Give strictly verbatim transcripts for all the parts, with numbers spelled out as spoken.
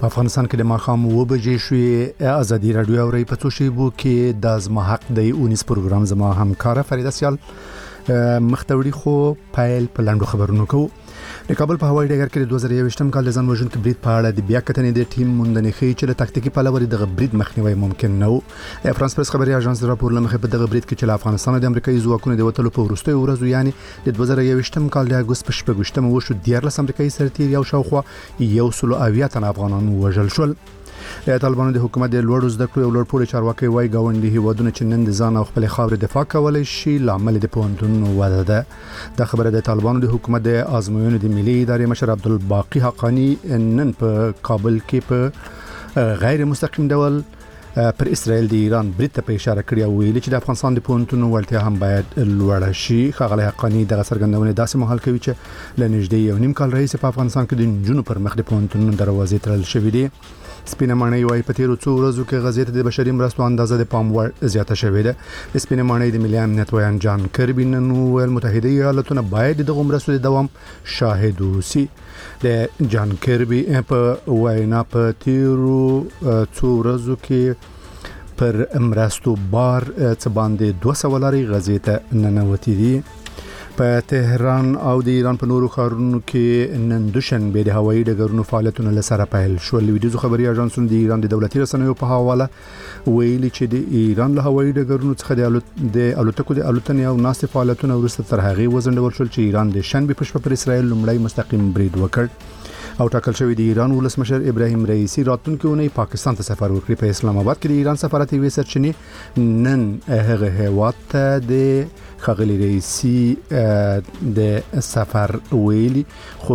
په افغانستان کې د ماښام اوه بجې شوې. ازادي راډیو اوري په څو شیبو کې د ازما حق دی اونیس پروګرام زما همکاره فریده سیال مختوری خو پایل په لاندو خبرونو کو. د کابل په هوایي ډګر کې د دوه زره یوویشتم کال د ځان وژونکي برید په اړه د بیا کتنې د ټیم موندنې ښیي چې له تاکتیکي پلوه دغه برید مخنیوي ممکن نه و. د فرانس پریس خبري اژانس د راپور لمخې په دغه برید کې چې له افغانستان د امریکایي ځواکونو د وټلو په وروستیو ورځو یعنی د دوه زره یوویشتم کال د اګوست په شپږم وشو دیارلس امریکایي سرتیر یو شاوخوا یو سلو اویا تن افغانان وژل شول. د طالبانو د حکومت د لوړو زده کړو او لوړپوړي چارواکي وايي ګاونډي هیوادونه چې نن د ځان او خپل خاورې دفاع کولای شي لامل د پوهنتونونو وده ده. د خبره د طالبانو د حکومت د آزموینو د ملي ادارې مشر عبدالباقی حقانی نن په کابل کې په غیر مستقیم ډول پر اسرائیل د ایران برید ته اشاره کړې او ویلي چې د افغانستان د پوهنتونو وړتیا هم باید لوړه شي. ښاغلی حقانی دغه څرګندونه داسې مهال کوي چې له نږدې یو نیم کال راهیسې په افغانستان کې د نجونو پر مخ د پوهنتونونو دروازې تړل شوې دي. سپینه ماڼۍ وايي په تیرو څو ورځو کې غزې ته د بشري مرستو اندازه د پام وړ زیاته شوې ده. د سپینه ماڼۍ د ملي امنیت ویان جان کربي نن ویل متحده ایالاتونه باید دغه مرستو د دوام شاهد وي. د جان کربي په وینا په تیرو څو ورځو کې پر مرستو بار څه باندې دوه سوه لارې غزې ته ننوتې دي. په تهران او د ایران په نورو ښارونو کې نن دوشنبه د هوایي ډګرونو فعالیتونه لسره پیل شول. ویډیو خبري اژانسونو د ایران د دولتي رسنیو په حواله ویلي چې د ایران له هوایي ډګرونو څخه د الوت د الوتکو د الوتنې او ناستې فعالیتونه وروسته تر هغه وزندول شول چې ایران د شنبه په شپه پر اسرائیل لومړی مستقیم برید وکړ او ټاکل شوی د ایران ولسمشر ابراهیم رئیسی راتلونکي اونۍ پاکستان ته سفر وکړي. په اسلام آباد کې د ایران سفارت یې سرچینې نن هغه هیواد ته د ښاغلي رئیسی د سفر ویلي خو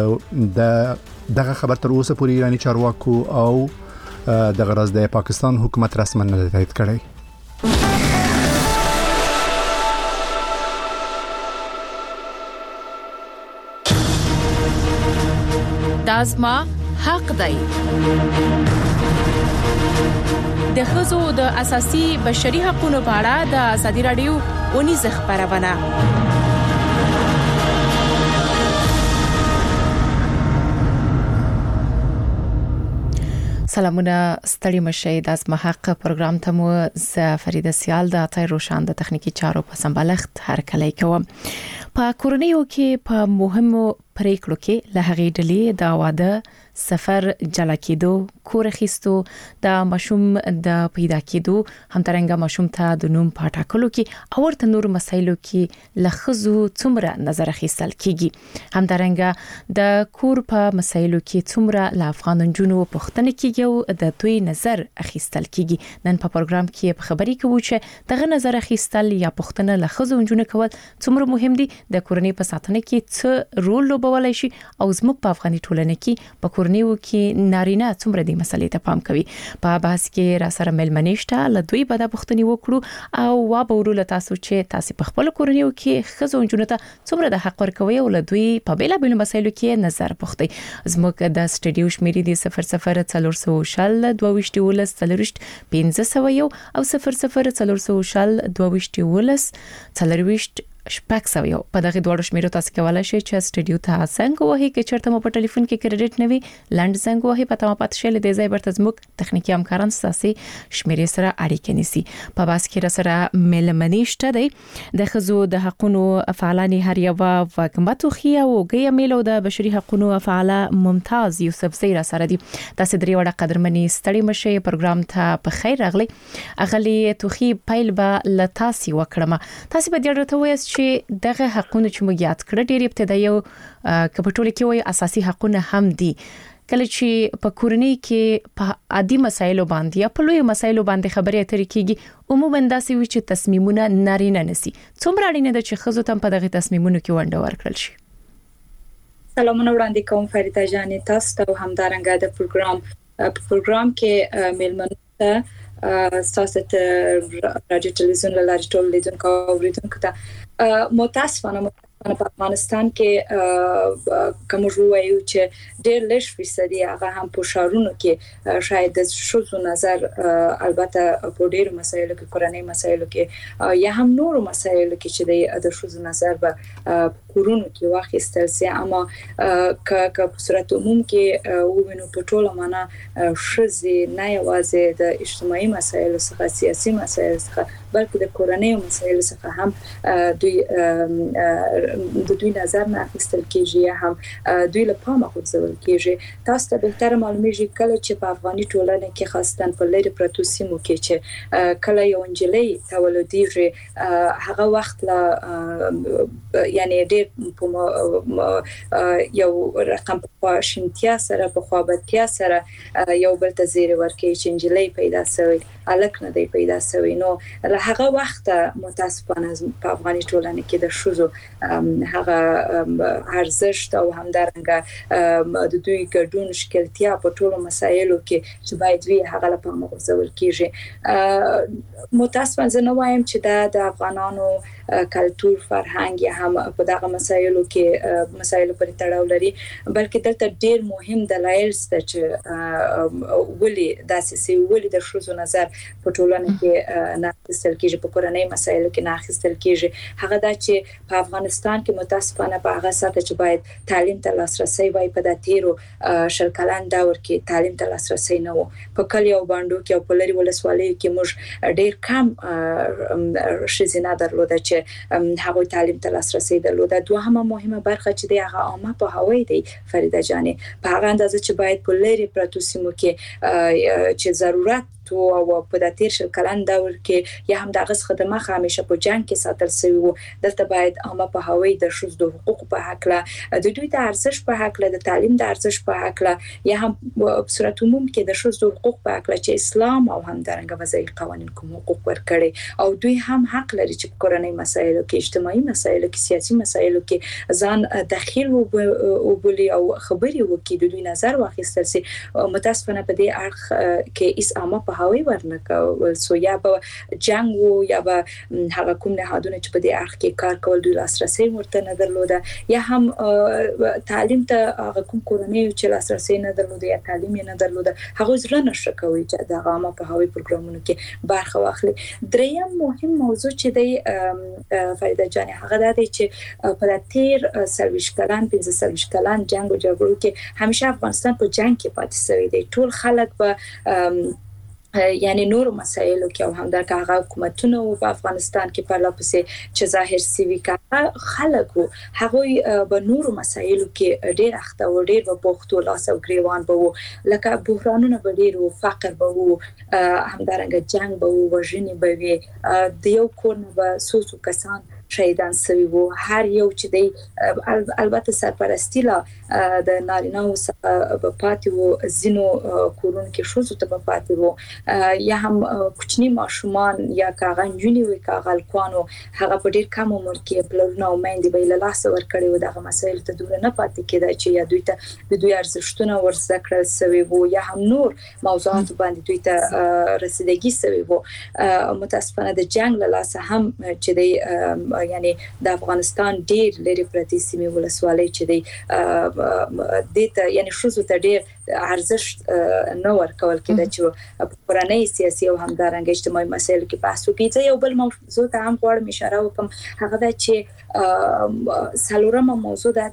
د دغه خبر تر اوسه پورې ایرانی چارواکو او دغه راز د پاکستان حکومت رسما نه تایید کړی. دازما حق دی. د ښځو د اساسي بشري حقوقو په اړه د ازادي راډیو اونیز خبرونه. سلامونه ستړي مشه. د ازما حق پروګرام ته مو ز فریده سیال د اتای روشان د تخنیکی چارو په سمبالښت هر کله کوم. په کورنیو کې په مهمو پریکړو کې له هغې ډلې د واده، سفر، جلا کېدو، کور اخیستو، د ماشوم د پیدا کېدو، همدارنګه ماشوم ته د نوم په ټاکلو کې او ورته نور مسایلو کې له ښځو څومره نظر اخیستل کېږي. همدارنګه د کور په مسایلو کې څومره له افغان نجونو پوښتنه کېږي او د دوی نظر اخیستل کېږي. نن په پروګرام کې په خبري کوو چې دغه نظر اخیستل یا پوښتنه له ښځو نجونو کول څومره مهم دي، د کورنۍ په ساتنه کې څه رول لوبولای شي او زموږ په افغاني ټولنه کې په کورنیو کې نارینه څومره د مسلې ته پام کوي. په بحث کې را سره ملمنې شته، له دوی به د پوښتنې وکړو او وا به ورول تاسو چې تاسو په خپل کورنیو کې ښځو نجونو ته څومره د حق ورکوي او له دوی په بیلا بیل مسایلو کې نظر پوښتي. زموږ د سټډیو شمیرې دي صفر صفر څلور سوه شل دوه ویشت ولس څلورشت پنځه سوه یو او صفر صفر څلور سوه شل دوه ویشت ولس څلورویشت شپږ سوه یو. په دغه دوه شمیرو تاسو کولای شئ چې سټډیو ته څنګه وهي کې چرته مو په ټلیفون کې کریډټ نوي لاند څنګه وهي په تمه پات شل د ځای برته زموږ تخنیکی همکاران ساسي شمیرې سره اړیکه نیسي. په باس کې را سره ملمنې شته دی د ښځو د حقوقو فعالانی هر یو وکمتو خیا او ګي میلو د بشري حقوقو فعال ممتاز یوسف زیرا سره دی. تاسو درې وړه قدرمنې ستړي مشه پروګرام ته په خیر راغلی. اغلی توخي پایل به لتاسي وکړم. تاسو به ډیرته وایي چې دغه حقونه چې موږ یاد کړ ډېر ابتدایي او کپټول کې وایي اساسي حقونه هم دي. کله چې په کورنۍ کې په عادي مسایلو باندې یا په لوی مسایلو باندې خبرې اترې کیږي عموما داسې وي چې تصمیمونه نارینه نسی. څومره اړینه ده چې ښځو ته په دغه تصمیمونو کې ونډه ورکړل شي؟ سلامونه وړاندې کوم فریده جانې، تاسو ته همدارنګه د پروګرام په پروګرام کې مېلمنو ته تاسو ته راډیو ټلویزیون له لارې ټول لیدونکو او اوریدونکو ته متاسفانه متاسفانه په افغانستان کې کوم وایو چې ډېر لږ فیصدي هغه هم په شهرونو کې شاید د شوزو نظر البته په ډېر مسایلو کې کورنۍ مسایلو کې یا هم نور مسایلو کې چې د شوزو نظر به کورونو کې واخیستل سي اما ک ک په صورت عموم کې وینو په ټوله معنا شزي نه یوازې د اجتماعي مسایلو څخه سیاسي مسایلو څخه بلکې د کورنۍ مسایلو څخه هم دوی د دوی نظر نه اخیستل کېږي هم دوی له پامه غورځول کېږي تاسو ته به تر معلومیږي کله چې په افغاني ټولنه کې خاصتاً په لری پروتو سیمو کې چې کله یو انجلۍ تولديږي هغه وخت لا یعنی یو رقم په شینتیا سره په خوابتیا سره یو بل ته زیری ورکړي چې انجلۍ پیدا شوی الک نه دی پیدا شوی نو له هغه وخت متاسفانه په افغاني ټولنه کې د شوزو هغه ارزښت او همدارنګه د دوی ګډون شکلتیا په ټولو مسایلو کې چې باید وی هغه له پامه غورځول کیږي متاسفانه زه نه وایم چې د افغانانو کلتور فرهنګ یا هم په دغه مسایلو کې مسایلو پرې تړاو لري بلکې دلته ډېر مهم دلایل شته چې ولې داسې سي ولې د شوزو نظر په ټولنه کې نه اخیستل کېږي په کورنۍ مسایلو کې نه اخیستل کېږي هغه دا چې په افغانستان کې متاسفانه په هغه ساته چې باید تعلیم ته لاسرسي وای په د تیرو شل کلن دور کې تعلیم ته لاسرسي نه وو په کلیو باندې کې او په لری ولسوالۍ کې موږ ډېر کم شزینه درلوده چې هغه تعلیم ته لاسرسي درلوده دوهمه مهمه برخه چې د هغه عامه په هوای دی فریده جانې په هغه اندازه چې باید په لری پروتو سیمو کې چې ضرورت او په د تیر شل کلن دور کې یا هم دغه خدمات همیشه په جنگ کې ساتل شوی وو دلته باید عامه په هوای د شوز د حقوق په حق له د دوی د ارزښت په حق له د تعلیم د ارزښت په حق له یا هم په صورت عموم کې د شوز د حقوق په حق له چې اسلام او هم درنګ وضعي قوانين کوم حقوق ورکړي او دوی هم حق لري چې کورنۍ مسایلو کې اجتماعي مسایلو کې سیاسي مسایلو کې ځان داخل او بولی او خبري وکړي د دوی نظر واخیستل سي متاسفانه په دې اړخ کې اس عامه په هوای ورنکول سو یا به جنگ وو یا به هغه کوم نهادونه چې په دې اړخ کې کار کول دوی لاسرسي ورته نه درلوده یا هم تعلیم ته هغه کوم کورنۍ چې لاسرسي نه درلوده یا تعلیم نه درلوده هغه زړه نشه کوي چې د عامه په هوای پروګرامونو کې برخه واخلي دریم مهم موضوع چې د فریده جان هغه د دې چې په تیر سرویس کلان پنځه سرویس کلان جنگ او جګړو کې همیشه افغانستان په جنگ کې پاتې شوی دی ټول خلک په یعنی نور مسایلو کې او هم د هغه حکومتونو په افغانستان کې په لاپسې چې ظاهر سیوی کا خلکو هغه به نور مسایلو کې ډېر اخته او ډېر په پښتو لاس او گریوان به لکه بحرانونه به ډېر او فقر به وو همدارنګه جنگ به وو وژنې به وي د یو کور نه به سوسو کسان شهیدان سوي وو هر یو چې دی البته سرپرستی لا د نارینه او په پاتې وو زینو کورون کې شوزو ته په پاتې وو یا هم کوچنی ماشومان یا کاغان جونی وي کاغال کوانو هغه په ډیر کم عمر کې بلونه او مېندې به له لاس ور کړی و دغه مسایل ته دور نه پاتې کېدای چې یا دوی ته د دوی ارزښتونه ورزده کړل سوي وو یا هم نور موضوعات باندې دوی ته رسیدګي سوي وو متاسفانه د جنگ له لاس هم چې دی یعنی د افغانستان ډیر لري پرتی سیمې ولسوالۍ چې دی د ته یعنی شوزو ته ډیر ارزښت نه ورکول کېده چې پرانه سیاسي او همدارنګ اجتماعي مسایل کې بحث وکړي یو بل موضوع ته هم غواړم اشاره وکم هغه دا چې سلورمه موضوع ده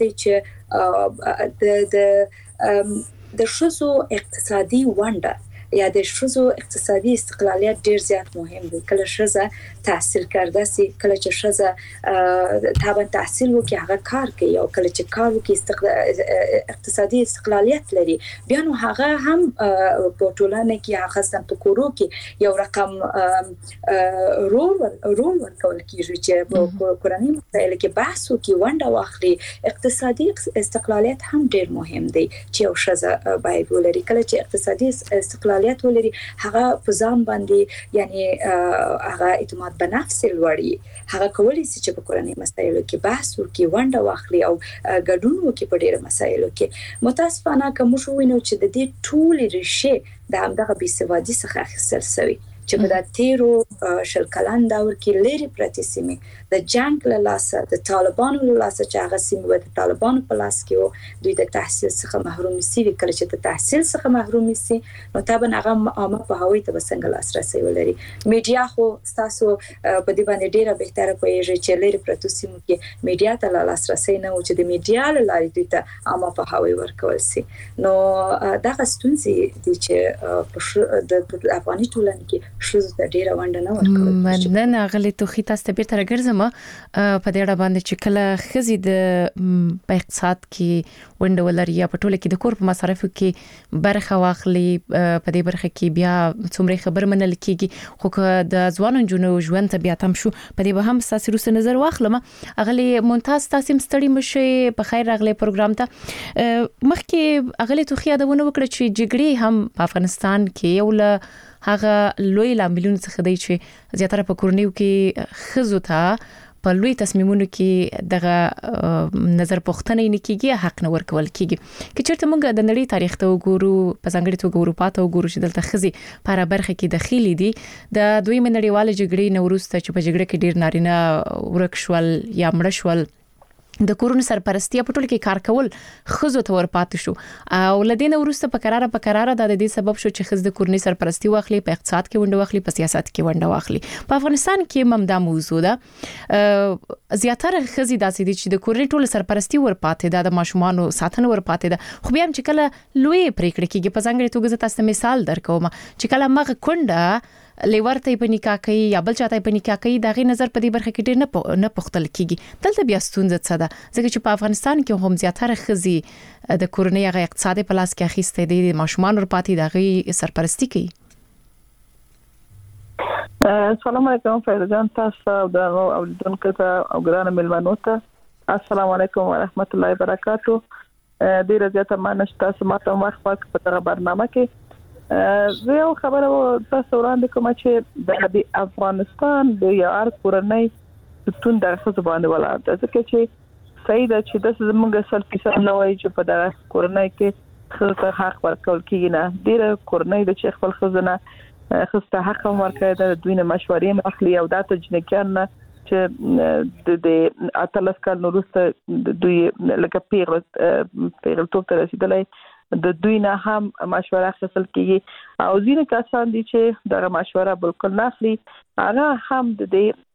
چې د د د شوزو اقتصادي ونډه یا د شوزو اقتصادي استقلالیت ډیر زیات مهم دی کله شزه تحصیل کرده سي کله چې شزه طبعا تحصیل وکي هغه کار کوي او کله چې کار وکي استقلال اقتصادي استقلالیت لري بیا نو هغه هم په ټولنه کې هغه خاصه په کورو کې یو رقم رول رول ورکول کیږي چې په کورنۍ مسایلو کې بحث وکي ونډه واخلي اقتصادي استقلالیت هم ډیر مهم دی چې یو شزه باید ولري کله چې اقتصادي استقلالیت ولري هغه په ځان باندې یعنی هغه اعتماد په نفس لوړي هغه کولی چې په کورنۍ مسایلو کې بحث وکړي ونډه واخلي او ګډون وکړي په ډیرو مسایلو کې متاسفانه کوم شو وینو چې د دې ټول ریشه د همدغه بې سوادي څخه اخیستل شوی چې په د تیرو شل کلن دور کې لري پرتې سیمې د جنگ له لاسه د طالبانو له لاسه چې هغه سیمې و د طالبانو په لاس کې وو دوی د تحصیل څخه محروم سي کله چې د تحصیل څخه محروم سي نو طبعا هغه عامه په هوی ته څنګه لاسرسي ولري میډیا خو تاسو په دې باندې ډیره بهتره پوهیږئ چې لري پرتو سیمو کې میډیا ته لاسرسي نه و چې د میډیا له لارې دوی ته عامه په هوی ورکول سي نو دا ستونزې دي چې د افغاني ټولنې کې شوز د ډیره ونډه نه ورکول مننه غلي توخي تاسو ته بیرته راګرځم په دې اړه باندې چې کله خزي د په اقتصاد کې ونډه ولري یا په ټوله کې د کور په مصارفو کې برخه واخلي په دې برخه کې بیا څومره خبر منل کیږي خو که د ځوانو جنو ژوند ته بیا تم شو په دې به هم ساسي روس نظر واخلم اغلی ممتاز تاسو مستړی مشه په خیر راغلی پروګرام ته مخکې اغلی توخي یادونه وکړه چې جګړې هم په افغانستان کې یو له هغه لوی لاملونه څخه دی چې زیاتره په کورنیو کې خزو ته په لوی تصمیمونو کې دغه نظر پوښتنه نه کیږي حق نه ورکول کیږي که چیرته موږ د نړۍ تاریخ ته وګورو په ځانګړي توګه اروپا ته وګورو چې دلته خزي په اړه برخه کې دخیلي دي د دوی منړیواله جګړې نو وروسته چې په جګړه کې ډیر نارینه ورک شول یا مړ شول د کورونو سرپرستی په ټول کې کار کول خزو ته ورپات شو او لدینه ورسته په قراره په قراره د دې سبب شو چې خز د کورنۍ سرپرستی واخلي په اقتصاد کې ونډه واخلي په سیاست کې ونډه واخلي په افغانستان کې ممدا موضوع ده زیاتره خزي داسې دي چې د کورنۍ ټول سرپرستی ورپاتې ده د ماشومان ساتنه ورپاتې ده خو بیا هم چې کله لوی پریکړه کېږي په ځانګړي توګه تاسو مثال درکوم چې کله مغه کونډه لیورته په نکاح کوي یا بل چاته په نکاح کوي دغه نظر په دې برخه کې ډیر نه نه پختل کیږي دلته بیا ستونزه څه ده ځکه چې په افغانستان کې هم زیاتره خزي د کورنۍ هغه اقتصادي پلاس کې اخیسته دي ماشومان ورپاتې دغه سرپرستی کوي السلام علیکم فیضان تاسو د اوریدونکو ته او ګرانه ملمنو ته السلام علیکم ورحمت الله وبرکاتو ډیر زیاته مانه تاسو ماته وخت په دغه برنامه کې زه یو خبره تاسو وړاندې کوم چې د افغانستان د یو ار کورنۍ ستون د خصوص باندې ولاړ ده ځکه چې صحیح ده چې د زموږ سل فیصد نه وایي چې په دغه کورنۍ کې خصوص حق ورکول کیږي نه ډیر کورنۍ د خپل خزانه خصوص حق ورکړي د دوی نه مشورې اخلي او د تجنکان نه چې د اتلس کال وروسته دوی لکه پیغل پیغل توپ ته رسیدلای د دوی نه هم مشوره اخیستل کیږي او ځینې کسان دي چې دغه مشوره بالکل نه اخلي هغه هم د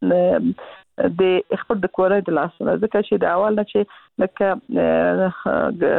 دې د خپل د کورنۍ د لاسه ځکه چې د اول نه چې لکه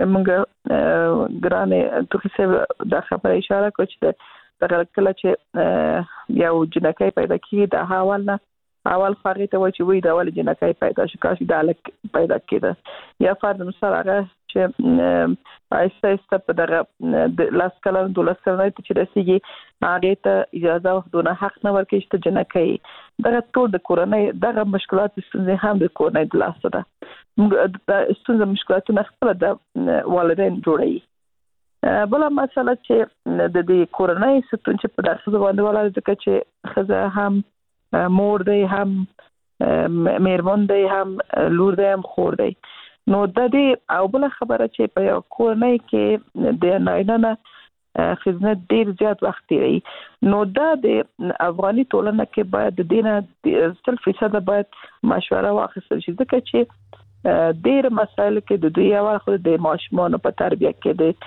موږ ګرانه توخي څه د خبره اشاره کوي چې دغه کله چې یو جنکۍ پیدا کیږي د اول نه اول خاري ته وایي چې وې د اول جنکۍ پیدا شي کاشي د الک پیدا کېده یا فرض مثال هغه چې آیسته آیسته په دغه د لاس کلن د لاس کلن چې رسیږي هغه ته اجازه وخدونه حق نه ورکړي چې جنکۍ دغه ټول د کورنۍ دغه مشکلات ستونزې هم د کورنۍ د لاسه ده موږ ستونزې مشکلاتونه خپل د والدین جوړي بل مسله چې د دې کورنۍ ستون چې په دغه باندې ولاړ ځکه چې خزه هم مور دی هم مېرمن دی هم لور دی هم خور دی نو د دې او بل خبره چې په یو کورنۍ کې د نارینه خدمت ډیر زیات وخت دی نو دا د افغاني ټولنه کې باید د دینه سل فیصد باید مشوره واخیستل شي ځکه چې ډیر مسایل کې د دوی اول خو د ماشومان په تربیه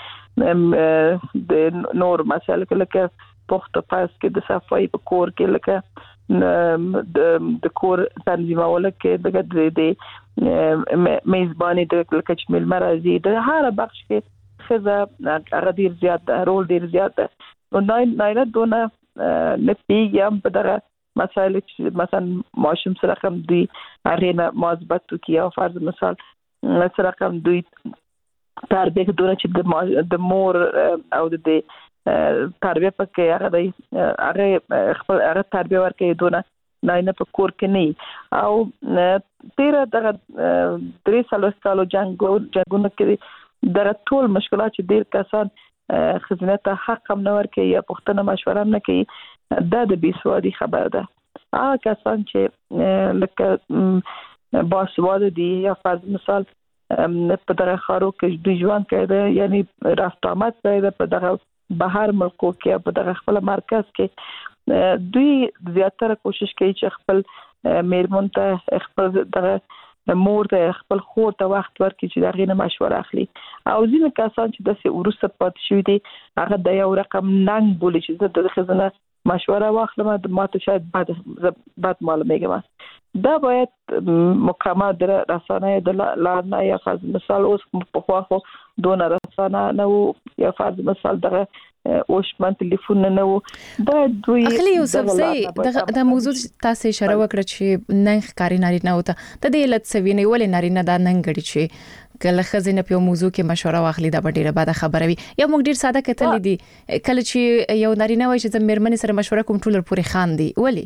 کې د نور مسایل کې لکه پخت پاس کې د صفای په کور کې لکه د کور تنظیمول کې دغه د میزبانی د لکه ملمرازي د هر بخش کې خزه هغه ډیر زیات رول ډیر زیات نو نه نه دونه نه پیګم په دغه مسایل چې مثلا ماشوم سره کوم دی اړینه مواظبت کوي او فرض مثال سره کوم دوی تربیه دونه چې د مور او د تربیه پکې هغه دی هغه خپل هغه تربیه ورکړي دونه نه نه په کور کې نه او تیر دغه درې سالو کالو جنگ جنگونه کې دغه ټول مشکلات چې ډیر کسان خدمت حق هم نه ورکړي یا پښتنه مشوره نه کوي دا د بیسوادي خبر ده هغه کسان چې لکه باسواده دي یا فرض مثال په دغه خارو کې دوی ژوند کوي یعنی راستامت کوي په دغه بهر ملکو کې په دغه خپل مرکز کې دوی زیاتره کوشش کوي چې خپل میرمن ته خپل دغه مور ته خپل خور ته وخت ورکړي چې دغه نه مشوره اخلي او ځینې کسان چې د سه ورسته پات شوی دي هغه د یو رقم ننګ بولی چې د خزانه مشوره واخلم د ماته شاید بعد بعد معلومه دا باید مکمل در رسانه د لارنه یا فرض مثال اوس په خواخو دون رسانه نو یا فرض مثال دغه اوش من ټلیفون نه وو دا دوی اخلي یوسف زئی د موضوع تاسو اشاره وکړه چې ننګ کاری ناری نه وته د دې لت سوینه ولې ناری نه دا ننګ غړي چې کله خزینه په موضوع کې مشوره واخلي دا ډیره بعد خبره وي یا موږ ډیر ساده کتل دي کله چې یو ناری نه وای چې د میرمن سره مشوره کوم ټول پورې خان دي ولی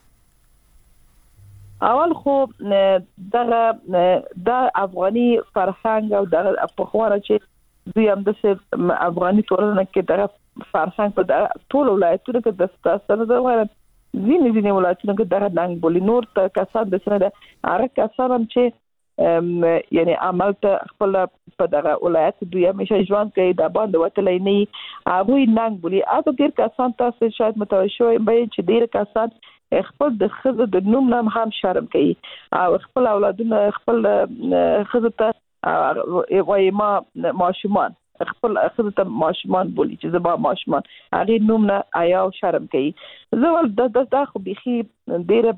اول خو دغه د افغاني فرهنګ او د په خوره چې دوی هم د افغاني ټولنه کې دغه فرهنګ په ټول ولایتونو کې د ستاسو د وایي ځینې ځینې ولایتونو کې دغه ننګ بولی نور ته کسان د سره هغه کسان هم چې یعنی عمل ته خپل په دغه ولایت دوی همیشه ژوند کوي د باندې وتلې نه هغه ننګ بولی اته ډیر کسان تاسو شاید متوجه شوي به چې ډیر کسان خپل د خزه د نوم نام هم شرم کوي او خپل اولادونه خپل خزه ته وایي ما ماشومان خپل خزه ته ماشومان بولی چې زما ماشومان هغه نوم نه آیا شرم کوي زول د د خو بيخي ډیره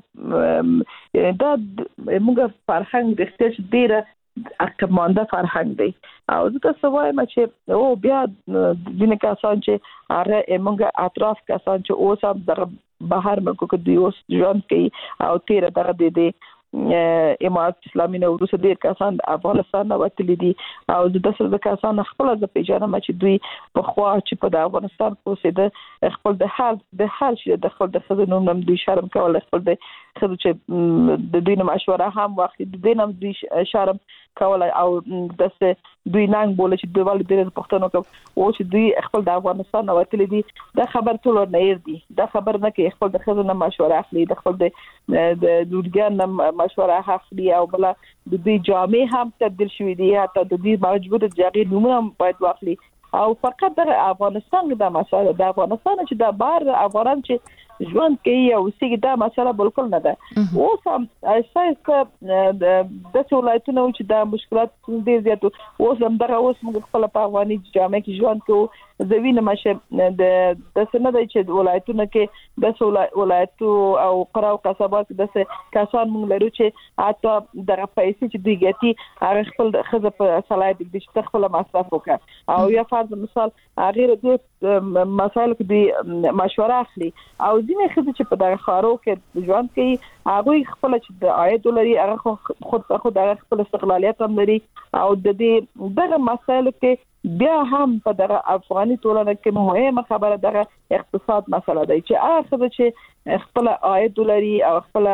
دا موږ فرهنګ د ستش ډیره اکمانده فرهنګ دی او زه سوای ما چې او بیا د کسان چې هغه موږ اطراف کسان چې اوس هم د بهر ملکو کې دوی اوس ژوند کوي او تیر دغه د دې امارات اسلامي نو روس ډیر کسان افغانستان نه وتلي دي او د دسر د کسان خپل د پیژنه ما چې دوی په خوا چې په افغانستان کې اوسېده خپل د حال د حال چې د خپل د خزو نوم نم دوی شرم کول خپل د خزو چې د دوی نه مشوره هم واخلي د دې نم دوی شرم کول او دسه دوی ننګ بوله چې دوی ول د پښتنو کې او چې دوی خپل د افغانستان نه وتلي دي دا خبر ټول نه ير دي دا خبر نه کې خپل د خزو نه مشوره اخلي د خپل د د دوړګان نه مشوره اخلي او بل د دوی جامع هم تبدیل شوې دي حتی د دوی موجود ځای نوم هم باید واخلي او فقط د افغانستان د مسایل د افغانستان چې د بار افغان چې ژوند کوي او سیګ دا مسله بالکل نه ده اوس هم اساسه د ولایتونو چې د مشکلات ډیر زیات اوس هم دغه اوس موږ خپل په افغاني جامع کې ژوند کوو زوینه مشه د د سند چې ولایتونو کې د ولایتو او قرا او قصبات د کسان موږ لرو چې اته دغه پیسې چې دوی ګټي هغه خپل خزه په صلاحیت دي چې خپل مصرف وکړي او یا فرض مثال غیر د مسایل کې دوی مشوره اخلي او ځینې خزه چې په دغه خارو کې ژوند کوي هغه خپل چې د عاید لري هغه خود خود هغه خپل استقلالیت هم لري او د دې دغه مسایل کې بیا هم په دغه افغاني ټولنه کې مهمه خبره دغه اقتصاد مسله ده چې هغه چې خپل عاید لري او خپل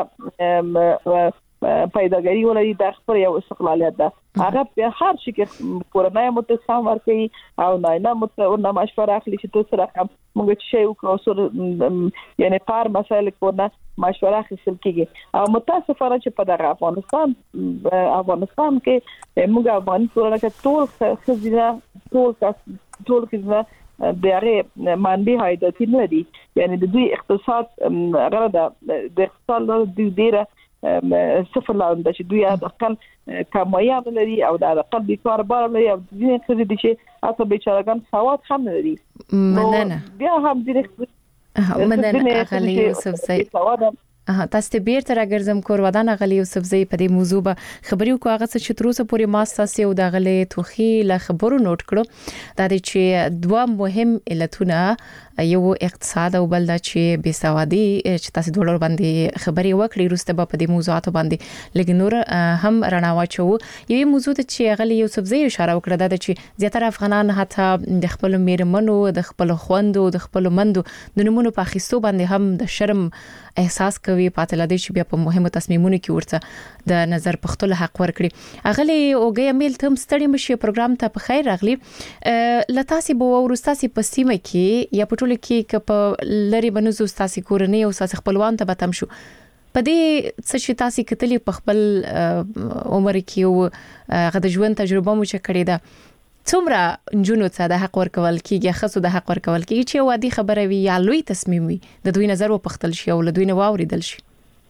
پیداګری ولري د خپل یو استقلالیت ده هغه په هر شي کې کورنۍ متصام ورکړي او نه نه متونه مشوره اخلي چې تاسو راکم موږ چې یو څو یعنی پار مسایل کورنه مشوره اخیستل کیږي او متاسفانه چې په دغه افغانستان افغانستان کې موږ افغان ټولنه کې ټول خزینه ټول ټول خزینه د هغه منبع هایداتي نه دي یعنی د دوی اقتصاد غره د اقتصاد د ډیره صفر لاندې چې دوی د خپل کمایاب لري او د خپل بیکار بار لري او د دې څه دي چې اته بیچارهګان سواد هم لري مننه بیا هم دې مننه اغلی یوسف زئی اه تاسو ته بیرته راګرځم کور ودان غلی یوسف زئی په دې موضوع به خبري وکړو هغه چې تر اوسه پورې ما تاسو د غلی توخي له خبرو نوٹ کړو دا چې دوه مهم علتونه یو اقتصاد او بل دا چې بيسوادي چې تاسو ډولر باندې خبري وکړي روسته په دې موضوعات باندې لګنور هم رڼا واچو یو موضوع چې غلی یوسف زئی اشاره وکړه دا چې زیاتره افغانان حتی د خپل میرمنو د خپل خوندو د خپل مندو د نمونه په خېستو باندې هم د شرم احساس کوي پاتل دي چې بیا په مهمو تصمیمونو کې ورته د نظر پختل حق ورکړي اغلی اوګه میل تم ستړي مشي پروګرام ته په خیر راغلی لتاسي بو ورستاسي په سیمه کې یا په ټول کې ک لری بنزو ستاسي کورنۍ او ستاسي خپلوان ته بتم شو په دې څه چې تاسو کتلی په خپل عمر کې او غد ژوند تجربه مو چې کړی دا څومره جنونو ته د حق ورکول کیږي خصو د حق ورکول کیږي چې وادي خبره وي یا لوی تصمیم وي د دوی نظر وپختل شي او له دوی نه واوریدل شي.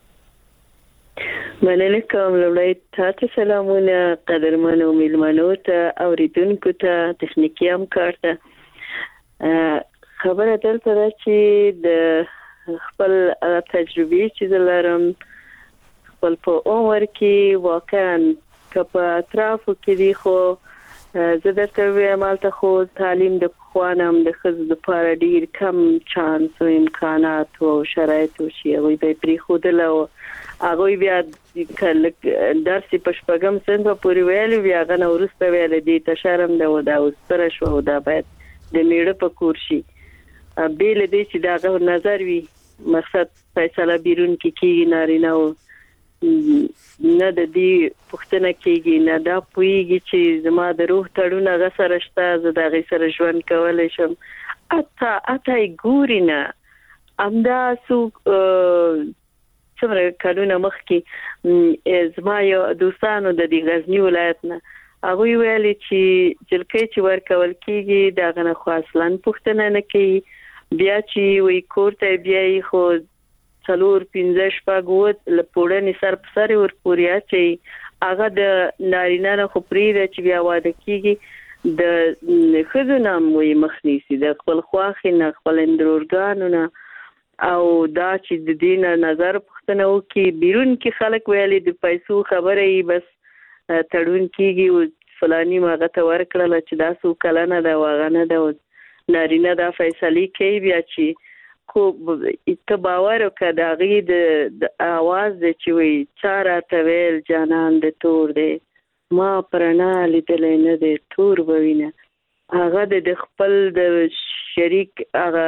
مننه کوم لومړی تاسو سلامونه قدرمنو میلمنو ته اوریدونکو ته تخنیکی همکار ته. خبره دلته ده چې د خپل تجربې چې لرم خپل په عمر کې واقعا که په اطرافو کې دی خو زه درته وایم هلته خو تعلیم د پخوانم د ښځو دپاره ډېر کم چانس او امکانات او شرایط چې هغوی به یې پرېښودل او هغوی بیا درس په شپږم صنف پورې ویلي وي هغه نه وروسته ویلی دې ته شرم ده او دا اوس ستره شوه او دا باید د میړه په کور شي. بې له دې چې د هغه نظر وي مقصد فیصله بیرون کې کېږي نارینه او نه د دې پوښتنه کېږي نه دا پوهېږي چې زما د روح تړون هغه سره شته زه د هغې سره ژوند کولی شم. اته اته یې ګوري نه همدا څوک څومره کلونه مخکې زما یو دوستانو د دې غزني ولایت نه هغوی ویلي چې جلکۍ چې ورکول کېږي د هغه نه خو اصلا پوښتنه نه کوي بیا چې وایي کور ته بیایي خو څلور پنځه شپږ اووه له پوړنې سر په سر یې ورپورې اچوي هغه د نارینه نه خو پرېږده چې بیا واده کېږي د ښځو نه هم وایي مخ نیسي د خپل خواښې نه خپل اندرورګانو نه او دا چې د دې نه نظر پوښتنه وکړي بیرون کې خلک ویلي د پیسو خبره یې بس تړون کېږي او فلاني هغه ته ورکړله چې دا څو کلنه ده او هغه نه ده نارینه دا فیصلې کوي بیا چې خو ته باور وکړه د هغې د اواز دی چې وایي چا راته ویل جانان د تور دی ما پرنا لیدلی نه دی تور به وینه هغه د خپل د شریک هغه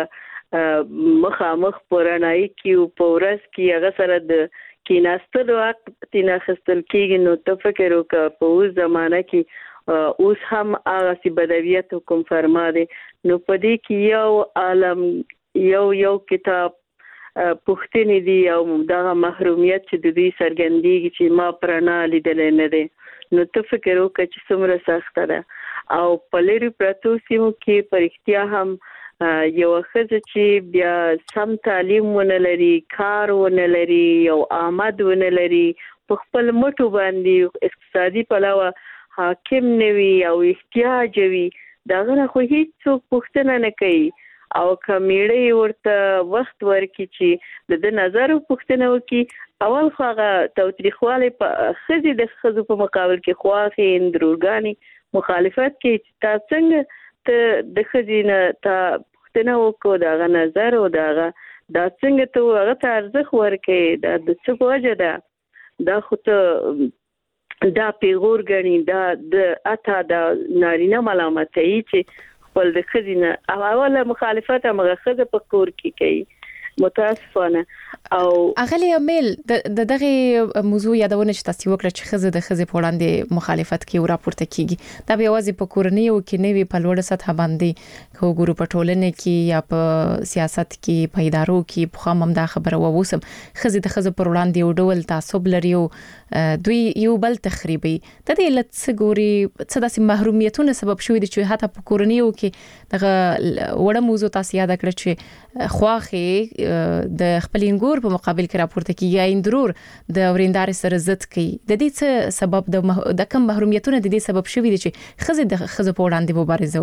مخامخ په رڼایي کې او په ورځ کې هغه سره د کېناستلو حق ترې اخیستل کېږي. نو ته فکر وکړه په اوس زمانه کې اوس هم هغسې بدویت حکم فرما دی نو په دې کې یو عالم یو یو کتاب پوښتنې دي او دغه محرومیت چې د دوی څرګندېږي چې ما پرنا لیدلی نه دی نو ته فکر وکړه چې څومره سخته ده او په لرې پرتو سیمو کې په رښتیا هم یو ښځه چې بیا سم تعلیم ونه لري کار ونه لري یو آمد ونه لري په خپل مټو باندې اقتصادي پلوه حاکم نه وي او احتیاج وي د هغه نه خو هېڅوک پوښتنه نه کوي او که میړه ورته وخت ورکړي چې د ده نظر پوښتنه وکړي اول خو هغه تاوتریخوالی په ښځې د ښځو په مقابل کې خواښې اندرورګانې مخالفت کوي چې تا څنګه ته د ښځې نه تا پوښتنه وکړو د هغه نظر او د هغه دا څنګه ته هغه ته ارزښت ورکوې دا د څه په وجه ده دا خو ته دا پیغور ګڼي دا د اته د نارینه ملامتوي چې خپل د ښځې نه اوله مخالفت همغه ښځه په کور کې کوي متاسفانه. او اغلی امیل د دغه موضوع یادونه چې تاسو وکړه چې ښځه د ښځې په وړاندې مخالفت کوي او راپورته کیږي دا به یوازې په کورنیو کې نه وي په لوړه سطح باندې کو ګورو په ټولنه کې یا په سیاست کې په ادارو کې په خام هم دا خبره ووسم ښځې د ښځې پر وړاندې یو ډول تعصب لري او دوی یو بل تخریبي د دې لڅ ګوري څه داسې محرومیتونه سبب شوی دي چې حتی په کورنیو کې دغه وړه موضوع تاسو یاد کړئ چې خواخې د خپل انګور په مقابل کې راپورته کیږي اندرور د وریندار سره ضد کوي د دې څه سبب د مح... د کم محرومیتونه د دې سبب شوی دي چې ښځې د ښځو په وړاندې مبارزه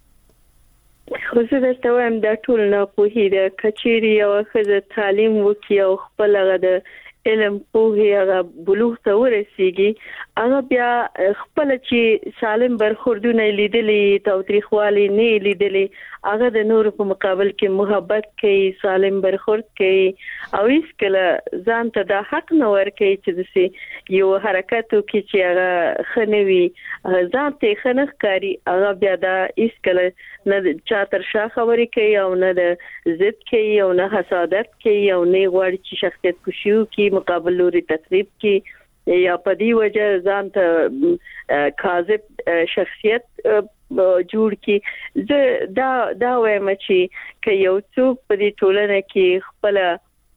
وکړي. خو زه درته وایم دا ټول ناپوهي ده که چیرې یوه ښځه تعلیم وکړي او خپل هغه د علم پوهې هغه بلوغ ته ورسیږي هغه بیا خپل چې سالم برخوردونه لیدلي تاوتریخوالی نه لیدلي هغه د نورو په مقابل کې محبت کوي سالم برخورد کوي او هیڅکله ځان ته دا حق نه ورکوي چې داسې یو حرکت وکړي چې هغه ښه نه وي ځان ته یې ښه نه ښکاري هغه بیا دا هیڅکله نه چا تر شا خبرې کوي او نه د ضد کوي او نه حسادت کوي او نه غواړي چې شخصیت کشي وکړي مقابل لوري تخریب کی یا په دې وجه ځان ته کاذب شخصیت جوړ کی زه دا دا وایم چې که یو څوک په دې ټولنه کې خپل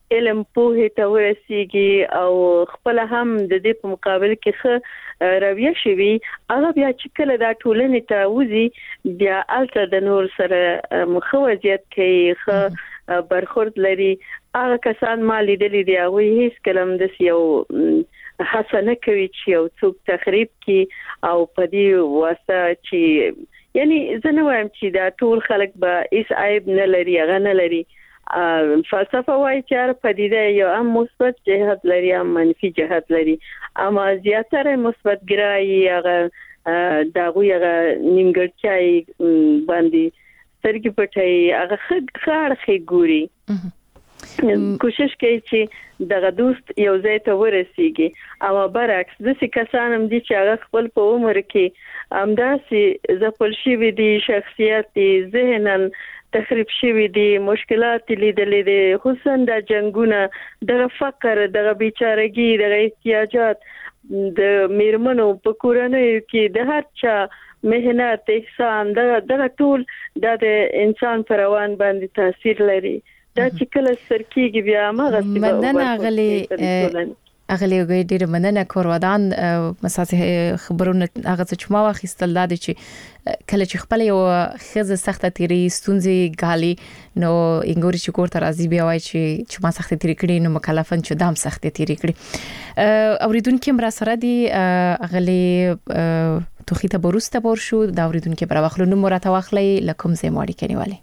علم پوهه ته ورسیږي او خپل هم د دې په مقابل کې ښه رویه شوي هغه بیا چې کله دا ټولنې ته وځي بیا الته د نور سره مخوضیت کوي ښه برخورد لري هغه کسان ما لیدلي دي هغه هیڅ کلم د یو حسنه کوي چې یو څوک تخریب کی او په دې واسطه چې یعنی زه نه وایم چې دا ټول خلک به هیڅ عیب نه لري هغه نه لري فلسفه وايي چې پدیده یو هم مثبت جهت لري هم منفي جهت لري اما زیاتره مثبت ګرایي هغه دغه هغه نیمګړتیاي باندې سترګې پټي هغه خړ خې ګوري کوشش کوي چې دغه دوست یو ځای ته ورسیږي اما برعکس د څه کسان هم دي چې هغه خپل په عمر کې همداسي زپل شي دي شخصیت ذهنن تخریب شوی دي مشکلات لیدلې دي خصوصا د جنگونه د فقر د بیچارهګي د احتیاجات د میرمنو په کورنۍ کې د هر چا مهنت احسان د ټول د انسان پر روان باندې تاثیر لري دا چې کله سرکیږي بیا مغه مننه غلي اغلی ډیر مننه کورودان مساسه خبرونه هغه چې ما واخیستل دا چې کله چې خپل یو خزه سخته تیری ستونزې غالي نو انګوري چې کوړه راځي بیا وای چې چې ما سخته تیری کړي نو مکلفن چې دام سخته تیری کړي اوریدونکو مرا سره دی اغلی توخیته بروسته بور شو دا اوریدونکو پر واخلو نو مرته واخلي لکم زموړي کنيواله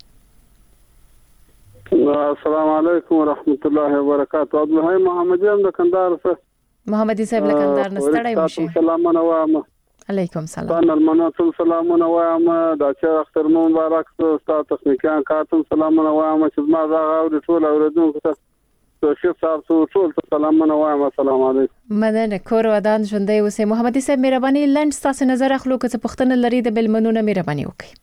السلام علیکم ورحمت الله وبرکاته عبد الحی محمدی هم د کندهار څخه محمدی صاحب له کندهار نستړی مشه سلامونه وایم علیکم سلام تاسو منوتل سلامونه وایم دا چې اختر مو مبارک تاسو تخنیکان کاتم سلامونه وایم چې ما دا غو د ټول اوردونکو ته توفیق تاسو ټول سلامونه وایم السلام علیکم مننه کور ودان ژوندۍ اوسه محمدی صاحب مهرباني لند تاسو نظر اخلو که څه پښتنه لري د بلمنونه مهرباني وکړئ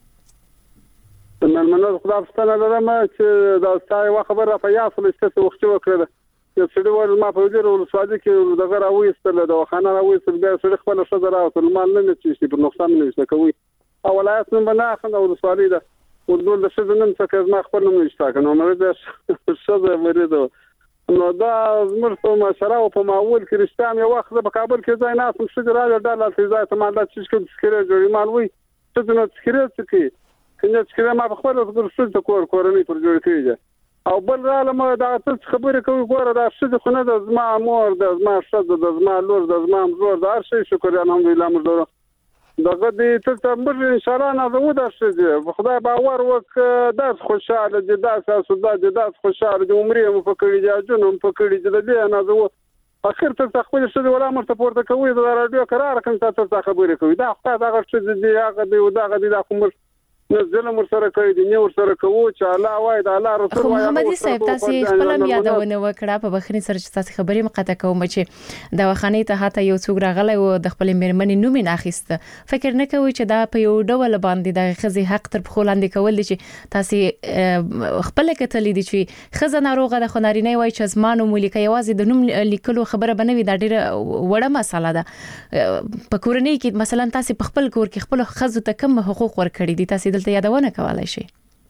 نن منو خدای ستنه لرم چې دا ستای و خبره په یاسل چې وخت وکړه چې څه ډول ما په دې ورو ساده کې دغه راوېستل د خانه راوېستل بیا څه خپل شذ راوستل مال نه چې په نقصان نه وي کوي او ولایت نن بنا خنده او سوالي ده ودول د شذ نن څه ما خپل نه نشته کنه نو مې شذ مریض نو دا مرته مشره او په معول کې رښتام یو وخت په کابل کې ځای نه څه چې راځي ډاله فزای ته مال چې څه سکره جوړی مال وي څه نه سکره څه کې کنه چې ما په خپل ورسول ته کور کورنۍ پر جوړ کړی او بل رااله دا څه خبره کوي ګوره دا څه خو نه د زما مور د زما شذ د زما لور د زما زور د هر شي شکر الحمدلله مزور دغه دې ته تمر ان شاء الله نه زو دا څه خدای باور وک دا خوشاله دي دا تاسو دا دا خوشاله دي عمرې مو فکرې دي جنوم فکرې دي دې نه زو اخر ته خپل څه ولا مرته پورته کوي دا رادیو قرار کوي تاسو خبرې کوي دا خدای دا څه دي هغه دی دا غدي دا کوم نزل مر سره کوي د نور سره کوو چې الله وای د الله رسول وای محمد صاحب تاسو خپل یادونه وکړه په بخنی سره چې تاسو خبرې مقاطه کوم چې د وخنی ته هاته یو څوک راغلی او د خپل میرمنې نوم نه اخیسته فکر نه کوي چې دا په یو ډول باندې د خزي حق تر خلاندې کول دي چې تاسو خپل کتلې دي چې خزه ناروغه د خنارینه وای چې زمانو ملک یوازې د نوم لیکلو خبره بنوي دا ډیره وړه مسله ده په کورنۍ کې مثلا تاسو په خپل کور کې خپل خزو ته کوم حقوق ورکړي دي تاسو ته یادونه کولای شي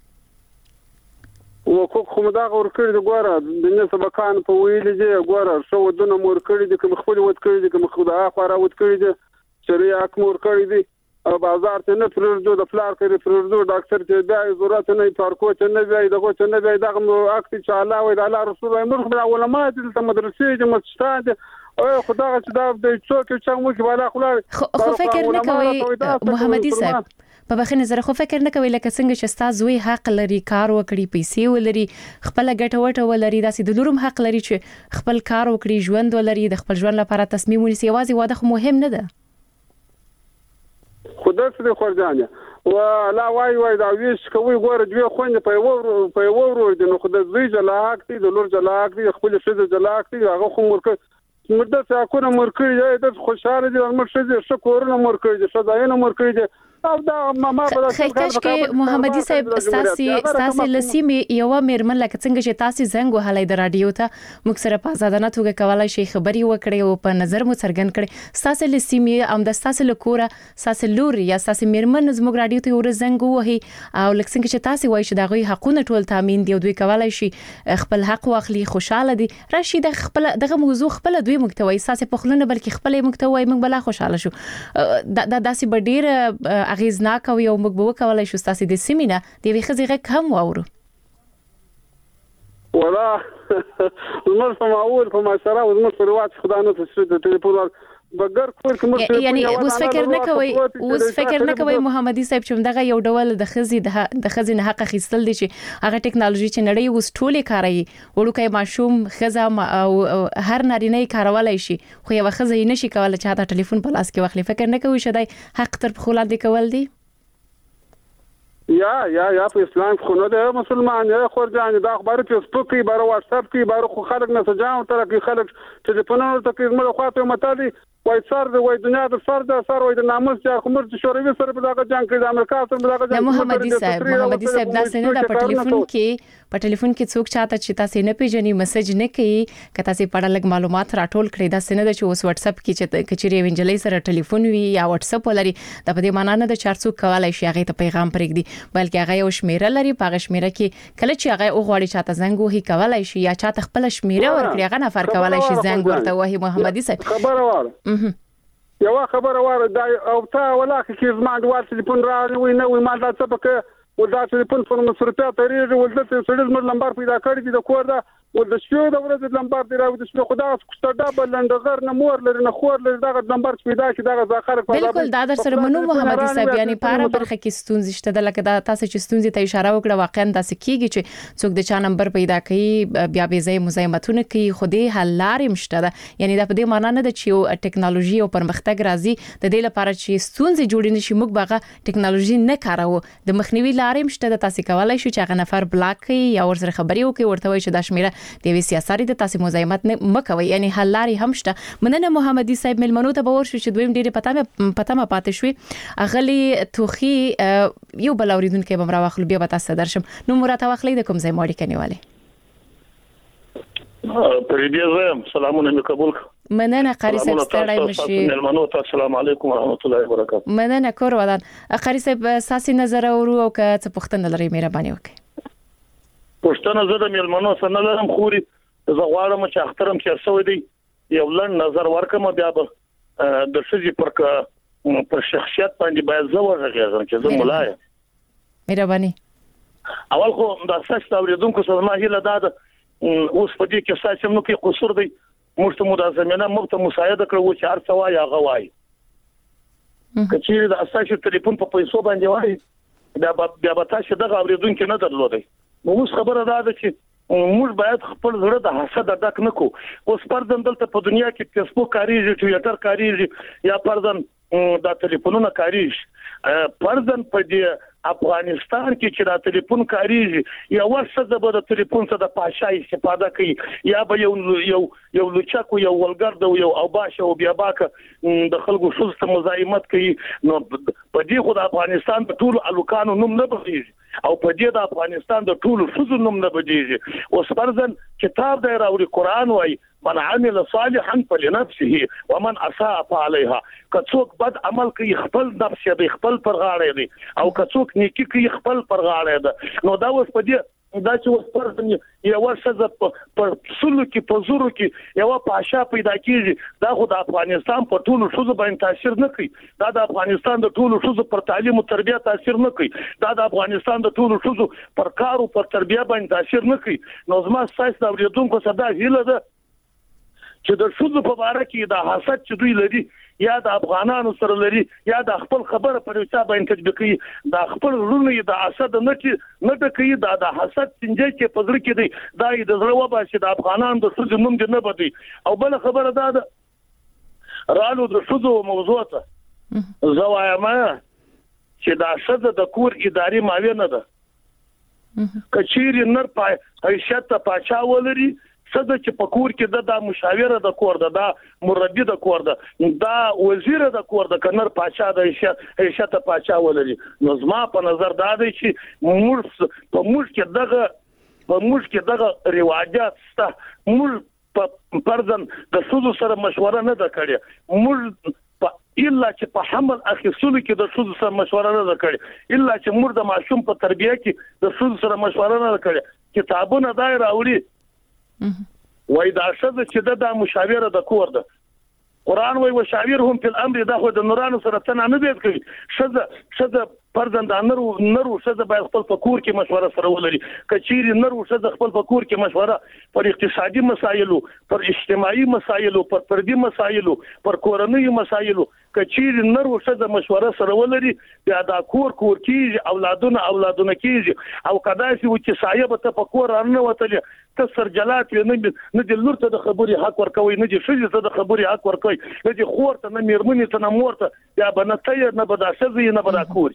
وکړو خو دا ور کړی د ګوره د نسبکان په ویلې دی ګوره شو ودونه مور کړی د کوم خپل ود کړی د کوم خدای خورا ود کړی د شریعه مور کړی دی او بازار ته نه پرځو د فلار کې پرځو ډاکټر ته بیا ضرورت نه پارکو ته نه بیا دغه ته نه بیا دغه اکټ چې الله وای د الله رسول الله مرخ بلا علماء د مدرسې د مستاد او خدای چې دا د څوک چې موږ بالا خلار خو فکر نه کوي محمدي صاحب په بخنه زره خو فکر نه کوي لکه څنګه چې استاد وی حق لري کار وکړي پیسې ولري خپل ګټه وټه ولري داسې د لورم حق لري چې خپل کار وکړي ژوند ولري د خپل ژوند لپاره تصمیم ونیسي یوازې واده خو مهم نه ده خدای دې خورځانه و لا وای وای دا ویش کوي ګوره دوی خوند په یو په یو ورو دي نو خدای دوی جلاک دي د لور جلاک دي خپل شذ جلاک دي هغه خو مرکه مرده څاکونه مرکړي د خوشاله دي مرشد شکرونه مرکړي شذاینه مرکړي او دا ما په خیکش کې محمدي صاحب تاسو تاسو لسیمه یو مېرمن لکه څنګه چې تاسو زنګ وهلای د رادیو ته موږ سره په آزادانه توګه کولای شي خبري وکړي او په نظر مو څرګند کړي تاسو لسیمه ام د تاسو لکوره تاسو لور یا تاسو مېرمن زموږ رادیو ته ور زنګ وهي او لکه څنګه چې تاسو وایي چې دغه حقونه ټول تامین دی او دوی کولای شي خپل حق واخلي خوشاله دي راشي د خپل دغه موضوع خپل دوی محتوي تاسو په خلونه بلکې خپل محتوي موږ بلا خوشاله شو دا داسې بډیر اغیزناک او یو موږ به کولای شو تاسو د سیمینه د وی خزیغه کم واورو ولا نور سماول په مشره او نور پروات خدای نه څه د ټلیفون بغیر کور کوم یعنی اوس فکر نه کوي اوس فکر نه کوي محمدي صاحب چې دغه یو ډول د خزي د خزي نه حق خېستل دي چې هغه ټکنالوژي چې نړۍ اوس ټوله کاروي ورکه ماشوم خزا او هر نارینه کارولای شي خو یو خزي نشي کولای چې دا ټلیفون په لاس کې واخلي فکر نه کوي شدای حق تر خلک دی کول دي یا یا یا په اسلام خو نه ده مسلمان یا خورجان دا خبره چې سپکی بار واتس اپ کې بار خو خلک نه سجاو تر کې خلک ټلیفونونو ته کې مله خواته متالي وای سر د وای دنیا د سر د سر وای د ناموس چې کومر چې شوروي سره په دغه جنگ کې د امریکا سره په دغه جنگ محمدي صاحب محمدي صاحب دا څنګه د په ټلیفون کې په ټلیفون کې څوک چاته چې تاسو نه پیژني میسج نه کوي که تاسو په اړه لګ معلومات راټول کړئ دا څنګه چې اوس واتس اپ کې چې کچري وینجلې سره ټلیفون وي یا واتس اپ ولري دا په دې معنی نه د چارڅو کولای شي هغه ته پیغام پرېږدي بلکې هغه یو شمیره لري په شمیره کې کله چې هغه وغواړي چاته زنګ وهي کولای شي یا چاته خپل شمیره ورکړي هغه نه فرق کولای شي زنګ ورته وهي محمدي صاحب خبره واره یو خبره واره دا او تا ولاکه کې زما د واتس ټلیفون راوي نه وي ما دا څه پکې ولدا ټلیفون په مصرفات تریږي ولدا سړي زمر نمبر پیدا کړی دی د کور دا ولدا شو د ورځې نمبر دی راوي د شو خدا څخه ډبل لندغر نه مور لري نه خور لري دا نمبر پیدا کی دا ځاخر په بالکل دا در سره منو محمدي صاحب یعنی پاره برخه کې ستونزې شته د لکه دا تاسو چې ستونزې ته اشاره وکړه واقعا داسې کیږي چې څوک د چا نمبر پیدا کوي بیا به زې مزاحمتونه کوي خو دې حل لارې مشته ده یعنی دا په دې معنی نه ده چې ټکنالوژي او پرمختګ راځي د دې لپاره چې ستونزې جوړې نشي موږ باغه ټکنالوژي نه کاروو د مخنیوي لارې مشته د تاسو کولای شو چې هغه نفر بلاک کړي یا ورسره خبري وکړي ورته وایي چې د شمیره د وی سیاسي د تاسو مزاحمت نه مکوي یعنی حل لارې هم شته مننه محمدي صاحب ملمنو ته باور شو چې دویم ډیره پته پته ما پاتې شوې اغلی توخي یو بل اوریدونکو به راوخلو بیا به تاسو درشم نو مراد واخلې د کوم ځای ماړی کنيواله پرې زم سلامونه مې قبول مننه قاری صاحب ستړی مشي ملمنو ته السلام علیکم ورحمت الله وبرکاته مننه کور ودان قاری صاحب ساسي نظر اورو او که څه پوښتنه لري مهرباني وکړئ پښتنه زه د ملمنو سره لرم خوري زه غواړم چې اخترم چې څه دی یو لن نظر ورکم بیا به د شذي پر پر شخصیت باندې باید زه ورغږم چې زه ملای مهرباني اول خو د اساس اوریدونکو سره ما هیله ده اوس په دې کې ساسم نو کې قصور دی موږ ته د زمينه موږ ته مساعده کړو چې هر څه وایي هغه وایي کچې د اساس ټلیفون په پیسو باندې وایي بیا بیا به تاسو دغه اوریدونکو نه درلودي موږ خبره ده چې موږ باید خپل زړه د حسد ډک نکو اوس پردن دلته په دنیا کې فیسبوک کاریږي ټویټر کاریږي یا پردن د ټلیفونونو کاریږي پردن په دې افغانستان کې چې د ټلیفون کاریږي یا ورسره به د ټلیفون څخه د پاشای استفاده کوي یا به یو یو یو لچکو یو ولګرد یو او باشه او بیا باکه د خلکو شوست مزاحمت کوي نو په دې خو د افغانستان په ټول الوکانو نوم نه بدیږي او په دې د افغانستان د ټول فزو نوم نه بدیږي اوس پرځن کتاب دی راوړي قران وای من عمل صالحا فلنفسه ومن اساء فعليها کڅوک بد عمل کوي خپل نفس یې خپل پر غاړه دی او کڅوک نیکی کوي خپل پر غاړه ده نو دا اوس په دې دا چې اوس پرځن یو ورسره په سلو کې په زورو کې یو پاشا پیدا کیږي دا خو د افغانستان په ټولو شوزو باندې تاثیر نه کوي دا د افغانستان د ټولو شوزو پر تعلیم او تربیه تاثیر نه کوي دا د افغانستان د ټولو شوزو پر کار او پر تربیه باندې تاثیر نه کوي نو زما ساينس د اوریدونکو صدا هیله ده چې د شوزو په اړه کې د حسد چې دوی لري یا د افغانانو سره لري یا د خپل خبره پر حساب باندې تطبیقي د خپل رونی د حسد نه چې نه د کوي د حسد څنګه چې پزړه کې دی دا د زړه وبا چې د افغانانو د شوزو نوم دې نه بدی او بل خبره ده رالو د شوزو موضوع ته زوایم چې د حسد د کور اداري معاون نه ده کچېری نر پای حیثیت ته پاچا ولري څه چې په کور کې د مشاوره د کور د مربي د کور د دا وزیر د کور د کنر پاچا د عزت پاچا ولري. نو زما په نظر دا دی چې موږ په موږ کې دغه په موږ کې دغه رواجات سته. موږ په پرځن د سودو سره مشوره نه ده کړې. موږ الا چې په حمل اخیستلو کې د سود سره مشوره نه وکړي، الا چې موږ د معصوم په تربیه کې د سود سره مشوره نه وکړي. کتابونه دای راوړي وای دا شذ چې د مشاوره د کور ده. قران وای وشاورهم فی الامر دا خو د نورانو سره تنه نه دی کوي. شذ شذ پردند نرو نرو شذ باید خپل فکر کې مشوره سره ولري. کچيري نرو شذ خپل فکر کې مشوره پر اقتصادي مسایلو، پر اجتماعي مسایلو، پر فردي مسایلو، پر کورنۍ مسایلو کچيري نرو شذ مشوره سره ولري بیا دا کور کور کیږي، اولادونه اولادونه کیږي. او کداسي و چې صاحب ته فکر نه وتلی ته سرجلات نه نه د لور ته د خبري حق ورکوي، نه د شذ ته د خبري حق ورکوي، نه د خور ته نه میرمنې ته نه مور ته یا بنته نه بدا شذ نه بدا کور.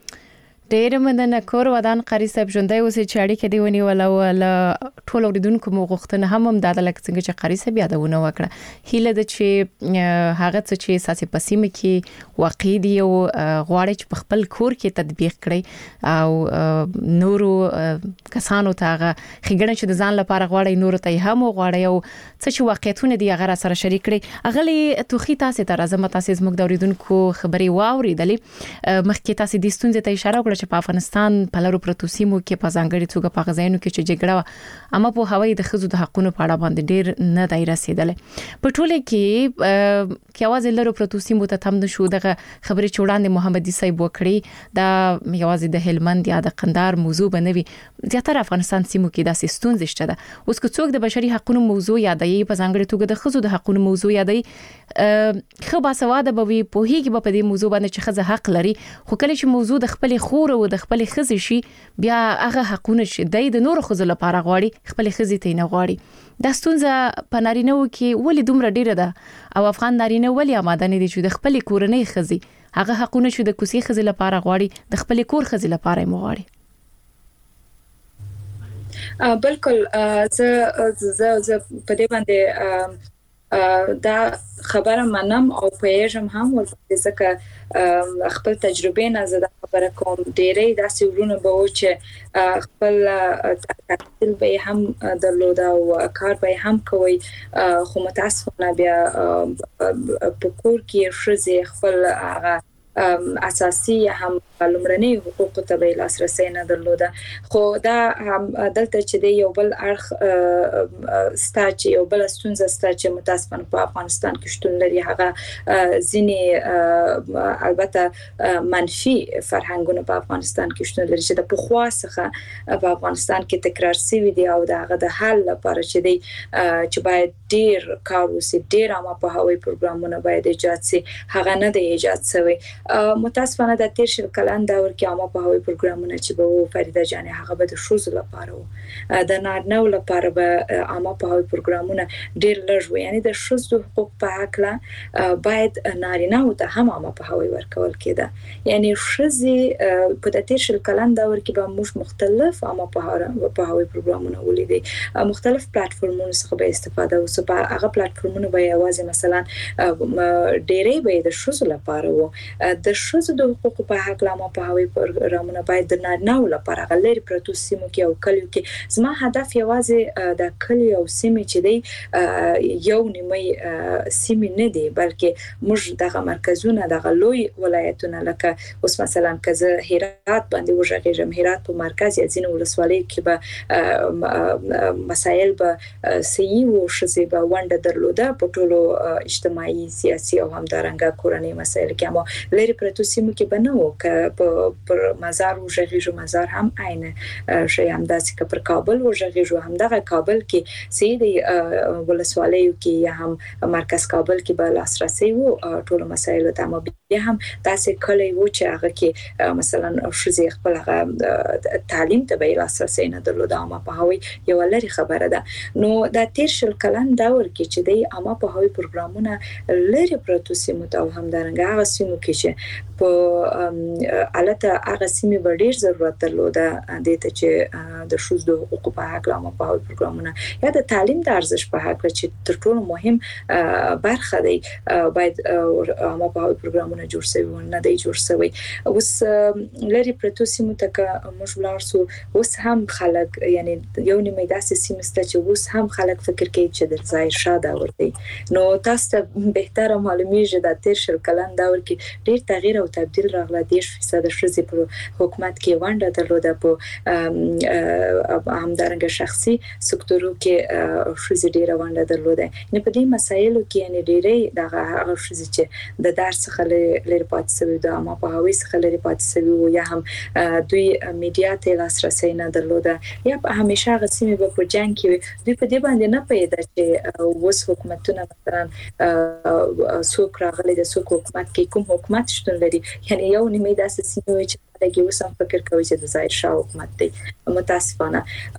ډېر مننه کور ودان قاری صاحب ژوندۍ اوسې چې اړیکه دی ونی ولا ولا ټول اوریدونکو مو غوښتنه هم هم د لک څنګه چې قاری صاحب یادونه وکړه. هیله د چې هغه څه چې ساسي پسیمه کې واقع دی او غواړي چې په خپل کور کې تطبیق کړي او نورو کسانو ته هغه خګړه چې د ځان لپاره غواړي نورو ته هم غواړي او څه چې واقعیتونه دی هغه سره شریک کړي. اغلی توخی تاسو ته راځم تاسو زموږ د اوریدونکو خبري واوریدلې مخکې تاسو د ستونزې ته اشاره چې په افغانستان په لارو پروتوسیمو کې په ځانګړي توګه په غزاینو کې چې جګړه اما په هوایي د خزو د حقونو په اړه باندې ډېر نه دی رسیدلې. په ټوله کې کې आवाज لارو پروتوسیمو ته تم نشو دغه خبري چوڑاندې محمدي صاحب وکړي دا یوازې د هلمند یا د قندهار موضوع بنوي. زیاتره افغانستان سیمو کې د ستونزې شته ده. اوس که څوک د بشري حقونو موضوع یادوي په ځانګړي توګه د خزو د حقونو موضوع یادوي خو باسواده به وي په هیڅ په دې موضوع باندې چې خزه حق لري. خو کله چې موضوع د خپل خور او د خپل خزې شي بیا هغه حقونه چې د نور خزو لپاره غواړي خپل خزې ته نه غواړي. دا ستونزه په نارینه و کې ولې دومره ډیره ده او افغان نارینه ولې آماده نه دي چې د خپل کورنۍ خزې هغه حقونه چې د کوسي خزې لپاره غواړي د خپل کور خزې لپاره مو غواړي. بالکل زه زه زه په دې باندې دا خبره منم او پېژم هم ولې ځکه خپل تجربه نه زده خبره کوم. ډېرې داسې ورونه به و چې خپل تحصیل به هم درلوده او کار به هم کوي خو متاسفانه بیا په کور کې ښځې خپل هغه اساسي هم لمرني حقوق ته به لاسرسي نه درلوده. خو دا هم دلته چې دی یو بل اړخ ستاچ یو بل ستونزه ستاچ متاسفانه په افغانستان کې شتون لري هغه ځینی البته منفي فرهنګونه په افغانستان کې شتون لري چې د پخوا څخه په افغانستان کې تکرار شوی دی او دغه د حل لپاره چې دی چې باید ډیر کار وسی ډیر عامه په هوایي پروګرامونه باید ایجاد شي هغه نه دی ایجاد شوی. متاسفانه د تیر شل کلن دور کې عامه په هوایي پروګرامونه چې به فریده جان هغه به د شوز لپاره وو د نارینه لپاره به عامه په هوایي پروګرامونه ډیر لږ وو. یعنی د شوز حقوق په حق باید نارینه ته هم عامه په هوایي ورکول کېده. یعنی شوزي په د تیر شل کلن دور کې به موږ مختلف عامه په هوایي پروګرامونه ولیدي مختلف پلیټفارمونو څخه به استفاده وسو. هغه پلیټفارمونه به یوازې مثلا ډېرې به د شوز لپاره وو. د شوزو د حقوقو په حق لامه په هوایي پروګرامونه باید د نارینه لپاره غلری پروتو سیمو کې او کلیو کې زما هدف یوازې د کلی او سیمې چې دی یو نیمه سیمې نه دی بلکې موږ دغه مرکزونه دغه لوی ولایتونه لکه اوس مثلا کزه هرات باندې وژغېږم هرات په مرکز یا ځینې ولسوالۍ کې به مسایل به سیي او شزي به ونده درلوده په ټولو اجتماعي سیاسي او همدارنګه کورنۍ مسایل کې مو لري پروتو سیمو کې بنو ک پر مزار او ژغېږو مزار هم عین شي هم داسې ک پر کابل او ژغېږو هم دغه کابل کې سیدي ولسوالیو کې یا هم مرکز کابل کې به لاسرسي وو ټول مسایل ته مو بیا هم داسې کلی وو چې هغه کې مثلا شوزي خپل هغه تعلیم ته به لاسرسي نه درلوده اما په هوی یو لري خبره ده. نو د تیر شل کلن دور کې چې دی اما په هوی پروګرامونه لري پروتو سیمو ته هم درنګ هغه سیمو کې چې چې په الته هغه سیمه ډېر ضرورت درلوده د ته چې د شوز د حقوقو په حق لامه په پروګرامونه یا د تعلیم د ارزښت په حق چې تر ټولو مهم برخه دی باید عامه په پروګرامونه جوړ شي نه دی جوړ شوی. اوس لري پروتو سیمه ته موږ ولارسو اوس هم خلک یعنی یو نیمه داسې سیمه ست چې اوس هم خلک فکر کوي چې د ظاهر شاه دور دی. نو تاسو ته بهتره معلومیږي د تیر شل کلن دور کې ډېر تغییر او تبديل راغله. دیش فیصد شوزي په حکومت کې ونډه درلوده په همدارنګه شخصي سکتورو کې شوزي ډېر ونډه درلوده. نه په دې مسایلو کې یعنی ډېرې دغه هغه شوزي چې د درس څخه لري پاتې شوی د ما په هوی څخه لري پاتې شوی یا هم دوی میډیا ته لاسرسي نه درلوده یا په همیشه غسیمه په جنگ کې دوی په دې باندې نه پیدا چې اوس حکومتونه مثلا څوک راغلي د څوک حکومت کې کوم حکومت شتون لري. یعنی یو نیمه داسې سیمه چې دغه اوس هم فکر کوي چې د ظاهر شاه حکومت دی. متاسفانه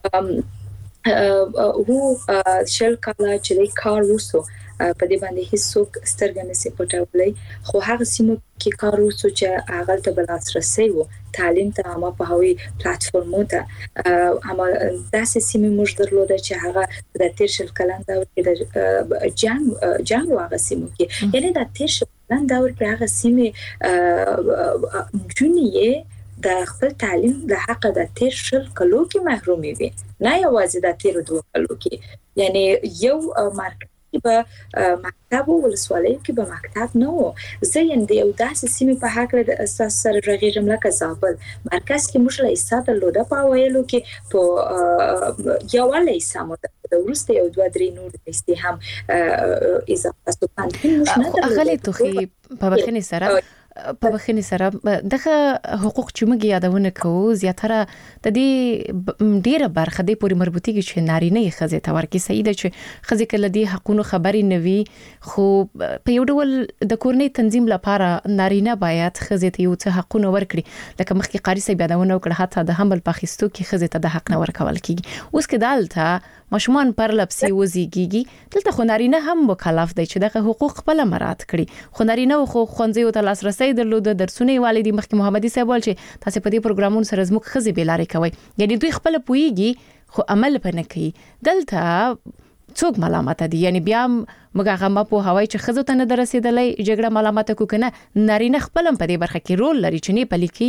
هو شل کاله چې کار وسو په دې باندې هیڅوک سترګې نشي پټولای خو هغه سیمه کې کار وسو چې هغه ته بل لاسرسي وو تعلیم ته عامه په هوی پلیټفارمونو ته هم داسې سیمه موږ درلوده چې هغه د تیر شل کلن دور کې د جنگ جنگ هغه سیمه کې یعنی د تیر شل کلن دور کې هغه سیمه جنیه د خپل تعلیم د حق د تیر شل کلو کې محرومي وي نه یوازې د تیر دوه کلو کې یعنی یو مارک په مکتب او ولسوالۍ کې به مکتب نه وو. زه یې د یو داسې سیمې په حق د اساس سره رغېږم لکه زابل مرکز کې موږ له ایساده لوده په ویلو کې په یو له ایسامو د ورسته یو دوه درې نور د هم اضافه سپان موږ نه غلي توخي په بخنه سره په بخنه سره دغه حقوق چې موږ یادونه کوو زیاتره د دې ډیره برخه د پوری مربوطي کې چې نارینه یې خزه ته ورکی سیده چې خزه کله دې حقوقو خبري نوي خو په یو ډول د کورنۍ تنظیم لپاره نارینه باید خزه ته یو څه حقوقو ورکړي لکه مخکې قاری سي یادونه وکړه حتی د حمل پاخستو کې خزه ته د حق نه ورکول کیږي. اوس کې دالته مشمان پر لپسي وزيږي دلته خو نارینه هم مکلف دی چې دغه حقوق خپل مراعات کړي. خو نارینه خو خونځي او لاسرسي درلوده درسونه والدي مخکې محمدي صاحب ول چې تاسو په دې پروګرامونو سره زموږ خزي بیلارې کوي یعنی دوی خپل پويږي خو عمل پنه کوي. دلته څوک ملامت دي یعنی بیا موږ هغه ما په هوای چې خزو ته نه درسیدلې جګړه ملامت کو کنه نارینه خپل په دې برخه کې رول لري چې نه پلیکي.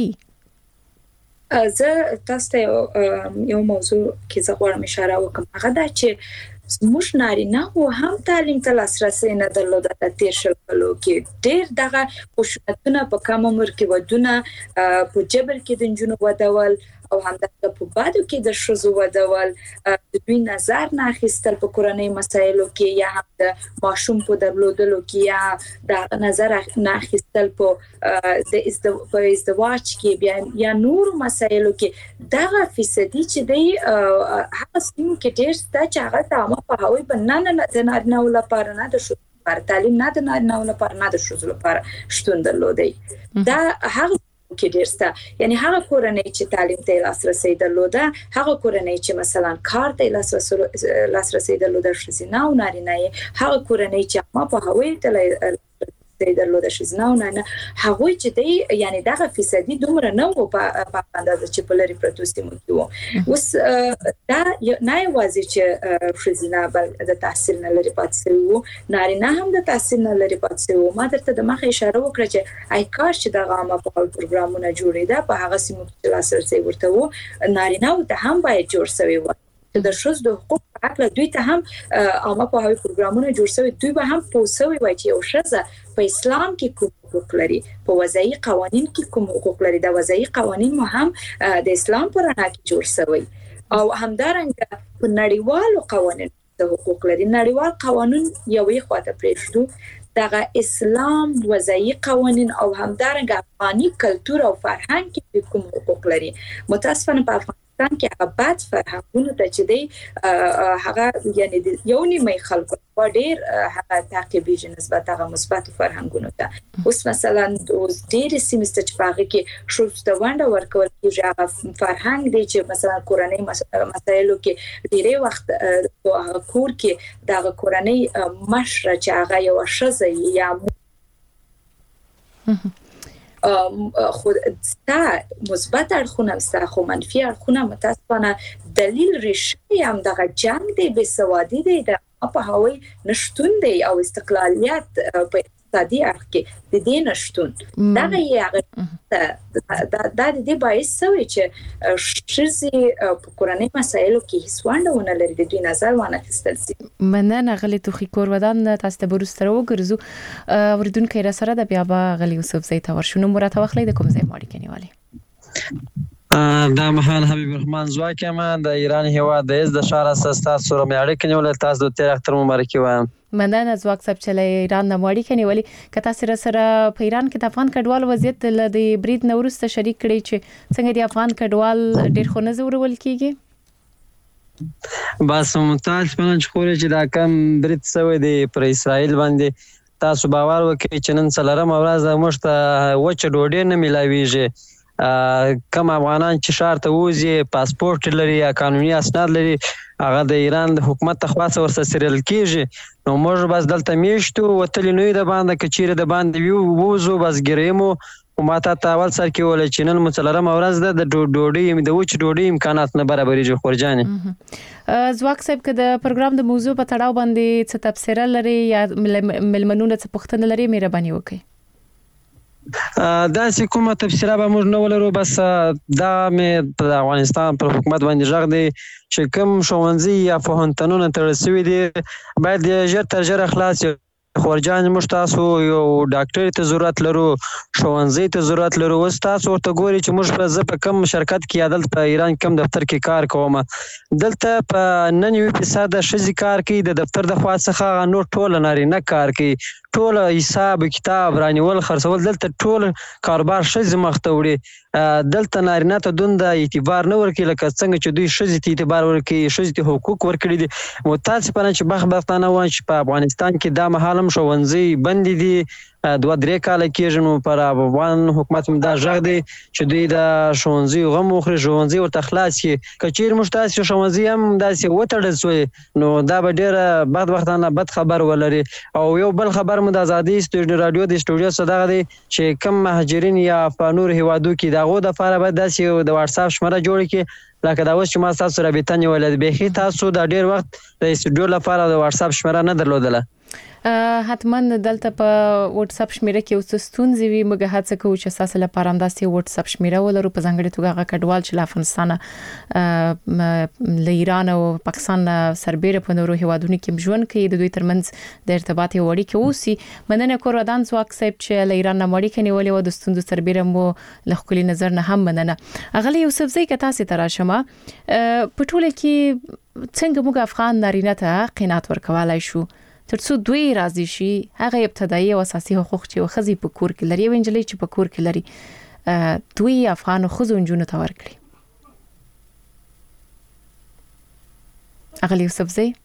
زه تاسو ته یو موضوع کې زه غواړم اشاره وکړم هغه دا چې موږ نارینه او هم تعلیم ته لاسرسي نه درلوده د تیر شل کلو کې ډېر دغه خشونتونه په کم عمر کې ودونه په جبر کې د جنونو ودول او همدغه په بادو کې د شوزو ودول د دوی نظر نه اخیستل په کورنۍ مسایلو کې یا هم د ماشوم په درلودلو کې یا د نظر نه اخیستل په د ازدواج کې بیا یا نور مسایلو کې دغه فیصدي چې دی هغه سیمه کې ډېر ست چې هغه ته په هوی بنانه د نارینه لپاره نه د شو پر تعلیم نه د نارینه لپاره نه د شوزو لپاره شتون درلودي. دا هغه کې ډېر ست یعنی هغه کورنۍ چې تعلیم ته لاسرسي درلوده هغه کورنۍ چې مثلا کار ته لاسرسي لاسرسي درلوده شي نه او نارینه هغه کورنۍ چې ما په هوی ته درلوده شي نه نه هغه چې دی یعنی دغه فیصدي دومره نه و په اندازه چې په لري پروتوسیمو کې وو. اوس دا نه یوازې چې شزینه بل د تحصیل نه لري پاتې وو نارینه هم د تحصیل نه لري پاتې وو. ما درته د مخه اشاره وکړه چې آی کار چې دغه عامه په پروګرامونه جوړیدا په هغه سیمو کې لاسرسي ورته وو نارینه ته هم باید جوړ شوی و د شوز د حقوق حق له دوی ته هم عامه په هغه پروګرامونه جوړ شوی دوی به هم پوسوي وای چې یو شزه په اسلام کې کوم حقوق لري په وضعي قوانين کې کوم حقوق لري د وضعي قوانين مو هم د اسلام پر رڼا کې جوړ شوی او همدارنګه په نړیوالو قوانینو د حقوق لري. نړیوال قانون یوې خواته پرېږدو دغه اسلام وضعي قوانين او همدارنګه افغاني کلچر او فرهنګ کې کوم حقوق لري. متاسفانه په افغانستان کې هغه بد فرهنګونه ته چې دی هغه یعنی یو نیمه خلکو ډېر هغه تعقیبي نسبت هغه مثبت فرهنګونه ته اوس مثلا د ډېر سیمست چې پاغه کې شو د وانډ ورکول کېږي هغه فرهنګ دی چې مثلا کورنۍ مسایلو کې ډېر وخت هغه کور کې د کورنۍ مشره چې هغه یو شزه یا خو دا مثبت اړخونه سره خو منفي اړخونه متاسفانه دلیل ریښې هم دغه جنگ دی بې سوادي دی د په هوای نشټون دی او استقلالیت په اقتصادي اړخ کې د دې نشټون دا یې هغه دا د دې باعث شوی چې شرزي په کورنۍ مسایلو کې هیڅ ونه لري د دوی نظر ونه اخیستل شي. مننه غلی توخی کور ودان تاسو ته برستره وګرځو وردونکو را سره د بیا با غلی یوسف زئی ته ورشو نو مراد واخلې د کوم ځای ماړي کنيوالي دا مهال حبیب الرحمن زواکه ما د ایران هیواد د از د شهر اساس سره مې اړیکې نیولې تاسو د تیر اختر مبارکي وایم. مننه زواک صاحب چې له ایران نه ماړي کنيوالي کته سره سره په ایران کې د افغان کډوال وضعیت ل د برید نورسته شریک کړي چې څنګه د افغان کډوال ډیر خو نه زورول کیږي. بس ممتاز پنځ خوري چې دا کم برید سوی دی پر اسرائیل باندې تاسو باور وکړئ چې نن څلورم ورځ موږ ته وچه ډوډۍ نه ملاويږي. کم افغانان چې شهر ته وځي پاسپورت لري یا قانوني اسناد لري هغه د ایران د حکومت تخواص ورسره سریل کیږي نو موږ بس دلته میشتو وتلی نوې د باندې کچيره د باندې ووزو بس ګریمو او ماته تاول سر کې ول چې نن مڅلرم ورځ د ډوډۍ د وچ ډوډۍ امکانات نه برابرېږي خورجانې. زواک صاحب که د پروګرام د موضوع په تړاو باندې څه تفسیر لري یا ملمنونه څه پوښتنه لري مهرباني وکړئ. دا چې کومه تفسیره به موږ نه ولرو بس دا مې په افغانستان پر حکومت باندې ژغ دی چې کوم ښوونځي یا پوهنتونونه تړل شوي دي باید ژر تر ژره خلاص خورجان موږ تاسو یو ډاکټر ته ضرورت لرو ښوونځي ته ضرورت لرو اوس تاسو ورته ګوري چې موږ په زه په کم شرکت کې عدالت په ایران کم دفتر کې کار کوم دلته په نن یو فیصد ښځې کار کوي د دفتر د خوا څخه نور ټول نارینه کار کوي ټول حساب کتاب رانیول خرڅول دلته ټول کاروبار ښځې مخ ته وړي دلته نارینه ته دوند اعتبار نه ورکړي لکه څنګه چې دوی ښځې ته اعتبار ورکړي ښځې ته حقوق ورکړي دي متاسفانه چې بختانه وایي چې په افغانستان کې دا مهال هم ښوونځي بند دي دوه درې کاله کېږي نو پر افغان حکومت دا ژغ دی چې دوی د ښوونځي غم وخوري ښوونځي ورته خلاص کړي که چیرې موږ تاسې ښوونځي هم داسې وتړل شوی نو دا به ډېره بدبختانه بد خبر ولري. او یو بل خبر مو د ازادي راډیو د سټوډیو څخه دغه دی چې کم مهاجرین یا په نور هیوادو کې د هغو دپاره باید داسې د واتساپ شمېره جوړه کړي لکه دا اوس چې ما ستاسو رابطه نیولې بیخي تاسو دا ډېر وخت د سټوډیو لپاره د واتساپ شمېره نه درلودله. حتما دلته په واتس اپ شمیره کې اوس ستونزې وي موږ هڅه کوو چې اساس لپاره هم داسې واتس اپ شمیره ولرو په ځانګړي توګه هغه کډوال چې له افغانستان له ایران او پاکستان سربېره په نورو هیوادونو کې ژوند کوي د دوی ترمنځ د ارتباط وړي کې اوسي. مننه کور ودان زواک صاحب چې له ایران نه مړی کني ولې و د ستونزو سربېره مو له خپل نظر نه هم مننه. اغلی یوسف زئی که تاسو تراشمه په ټوله کې څنګه موږ افغان نارینه ته قناعت ورکولای شو ترڅو دوی راضي شي هغه ابتدایي او اساسي حقوق چې وخزي په کور کې لري وینجلې چې په کور کې لري دوی افغان خزو انجونو ته ورکړي. اغلی یوسف زئی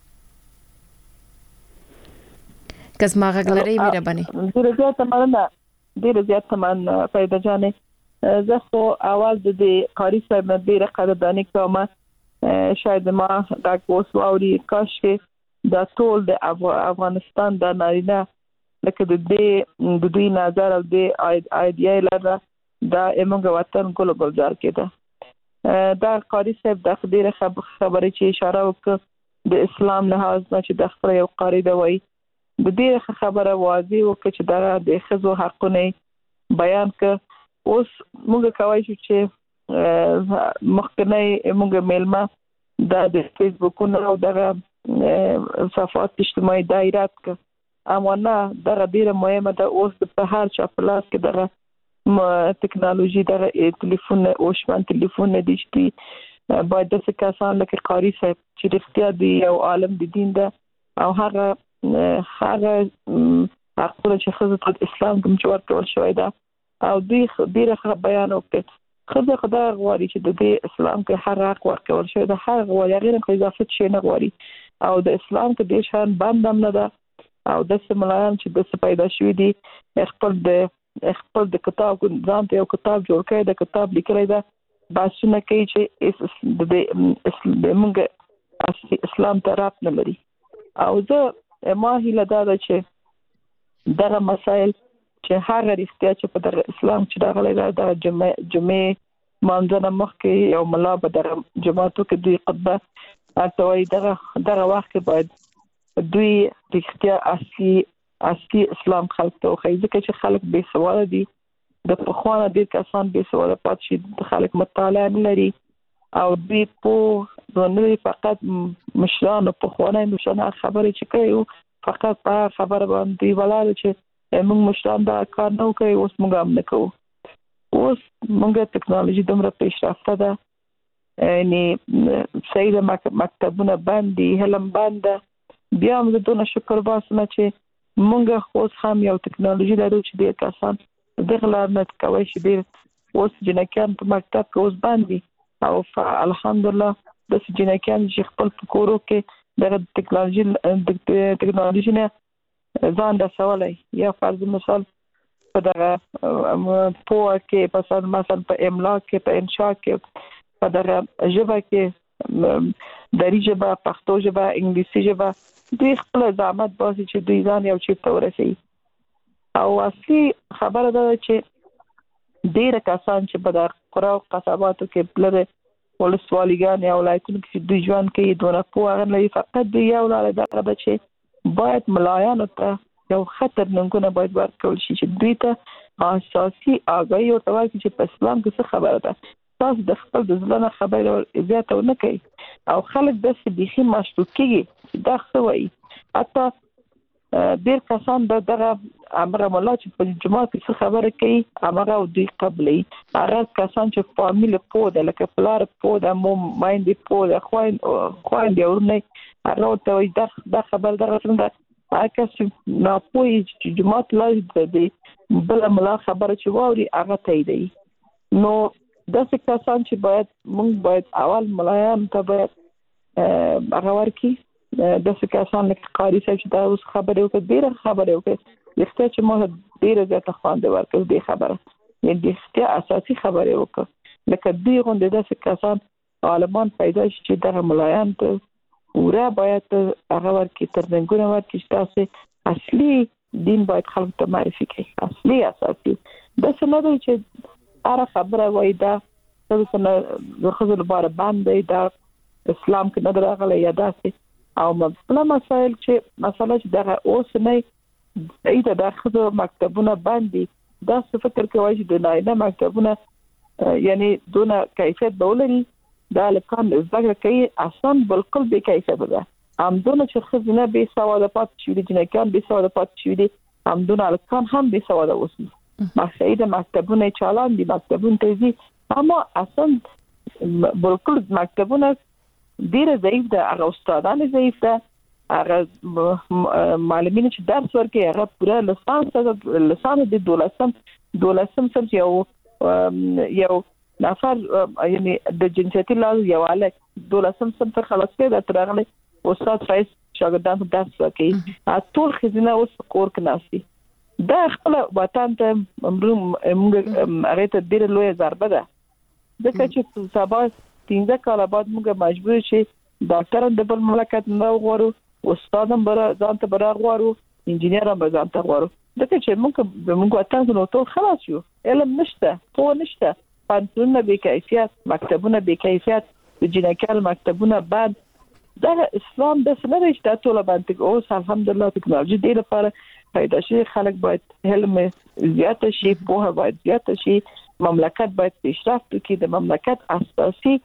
کزما غلري مهرباني ډیره زیاته مننه ډیره زیاته مننه پیدا جانې زه خو اواز د قاری صاحب نه ډیره قدرداني کوم شاید ما دا کوس واوري کاش کې دا ټول د افغانستان د نارینه لکه د دې د دوی نظر او د ایډیا لره دا امنګ وطن ګل ګلزار کېده دا قاری صاحب د خبره خبره چې اشاره وکړه د اسلام لحاظ نه چې د خپل یو قاری دی وای د دې خبره واضح وکړه چې دا د خزو حقونه بیان ک اوس موږ کوي چې مخکنی موږ میلمه د فیسبوکونو او دغه صفحات اجتماعي دایرات ک امانه دغه ډیره مهمه ده اوس په هر چا پلاس کې دغه ټکنالوژي دغه ټلیفون او شمن ټلیفون دي چې باید د څه کسان لکه قاری صاحب چې اختیار دی او عالم د دین ده او هغه هغه حقونه چې خزه د اسلام کوم چې ورکول شوی ده او دوی ډیره بیان وکړي خزه خدای غواړي چې د دې اسلام کې هر حق ورکول شوی ده هر غواړي غیر اضافه شي نه غواړي او د اسلام کې د شان باندې نه ده او د سملایان چې د پیدا شوی دي خپل د خپل د کتاب ځان ته یو کتاب جوړ کړي د کتاب لیکلای ده باسونه کوي چې د موږ اسلام طرف نه لري او زه ما هیله ده چې دغه مسائل چې هغه رښتیا چې په دغه اسلام چې راغلی دا د جمعې جمعې مانځنه مخکې یو ملا به د جماعتو کې دوی خطبه اتوي دغه دغه وخت کې باید دوی رښتیا اصلي اصلي اسلام خلک ته وښيي ځکه چې خلک بې سواده دي د پخوانه ډېر کسان بې سواده پاتې شي د خلک مطالعه نه لري او دوی په نوې فقط مشرانو پخوانه مشرانو خبرې چې کوي فقط په خبره باندې ولاړ چې موږ مشران دا کار نه کوي اوس موږ هم نه کوو اوس موږ ټکنالوژي دومره پیشرفته ده یعنی صحیح مکتبونه باندې علم باندې بیا موږ دونه شکر باسم چې موږ اوس هم یو ټکنالوژي لرو چې ډېر کسان دغه لار نه کوي چې ډېر اوس جنکیان په مکتب کې اوس باندې او الحمدلله د جنکیان چې خپل فکرو کې د ټکنالوژي د ټکنالوژي نه ځان رسولای یا فرض مثال په دغه په کې په مثلا په املا کې په انشاء کې په دغه ژبه کې دری ژبه پښتو ژبه انګلیسي ژبه دوی خپل زحمت باسي چې دوی ځان یو چی ته ورسي او اصلي خبره ده چې ډېر کسان چې په دغه قرى او قصباتو کې بلره ولسوالیګان یا ولایتونو کې دوی ژوند کوي دونه په هغه لري فقط دوی یو لاره ده چې باید ملایانو ته یو خطر ننګونه باید ورکول شي چې دوی ته اساسي آگاهي او توګه چې په اسلام کې څه خبره ده تاسو د خپل د ځلانه خبره زیاته نه کوي او خلک د سبيخي مشکوکي دا خوي حتی ډېر کسان دغه امر مولا چې په جمعه کې څه خبره کوي امر او دوی قبلې هغه کسان چې فامیل په د لکه پلار په د مو مایندې په د خوین خوین دی ورنه هغه ته دا خبر دغه څنګه اګه چې نه پوي چې جماعت لای دی بل ملا خبره چې ووري هغه ته دی نو د څه کسان چې باید موږ باید اول ملایان ته باید هغه ورکی د څه کسان لکه قاری صاحب چې دا اوس خبره وکړه ډیره خبره وکړه لکه چې ما ډیره زیاته خواند ورکړ دې خبره یعنی د اختیا اساسي خبره وکړه لکه دوی غونډه د څه کسان عالمان پیدا شي چې د ملایان ته ورا باید هغه ورکی ترنګونه ورکی چې تاسو اصلي دین باید خلک ته معرفي کړي اصلي اساسي د څه نه دی چې هر خبره وای دا څه نه خزل لپاره باندې دا اسلام کې نه راغلی یا داسې او مثلا مسائل چې مسله چې دغه اوس نه ایته د خزو مکتبونه باندې دا څه فکر کوي چې د ناینه مکتبونه یعنی دونه کیفیت بولري دا لکان زګر کوي اصلا بالکل به کیفیت ده همدونه چې خزینه به سواده پات شي د جنکان به سواده پات شي دي همدونه لکان هم به سواده اوسي مخید مکتبونه چالان دي مکتبونه تیزی اما اصلا بالکل مکتبونه ډیر ضعیف ده هغه استادان ضعیف ده هغه معلمین چې درس ورکوي هغه پوره لسان لسان د دولسم دولسم سم یو یو نفر یعنی د جنسیتي لاز یو الک دولسم سم ته خلاص کړه ترغله استاد فیس شاګردان درس کوي ټول خزینه اوس کور کې ناسي دا خپل وطن ته موږ هغه ته ډیر لوی ضربه ده ځکه چې سبا پنځه کال بعد موږ مجبور شي ډاکټر د بل مملکت نه غواړو استادم بر ځان ته بر غواړو انجینر هم ځان ته غواړو ځکه چې موږ موږ وطن نو ټول خلاص یو علم نشته خو نشته پانتونه به کیفیت مکتبونه به کیفیت د جنکال مکتبونه بعد دا اسلام د سنوي چې ټول باندې اوس الحمدلله ټکنالوژي ډیره لپاره پیدا شي خلک باید علم زیات شي په باید زیات شي مملکت باید پیشرفت وکړي د مملکت اساسي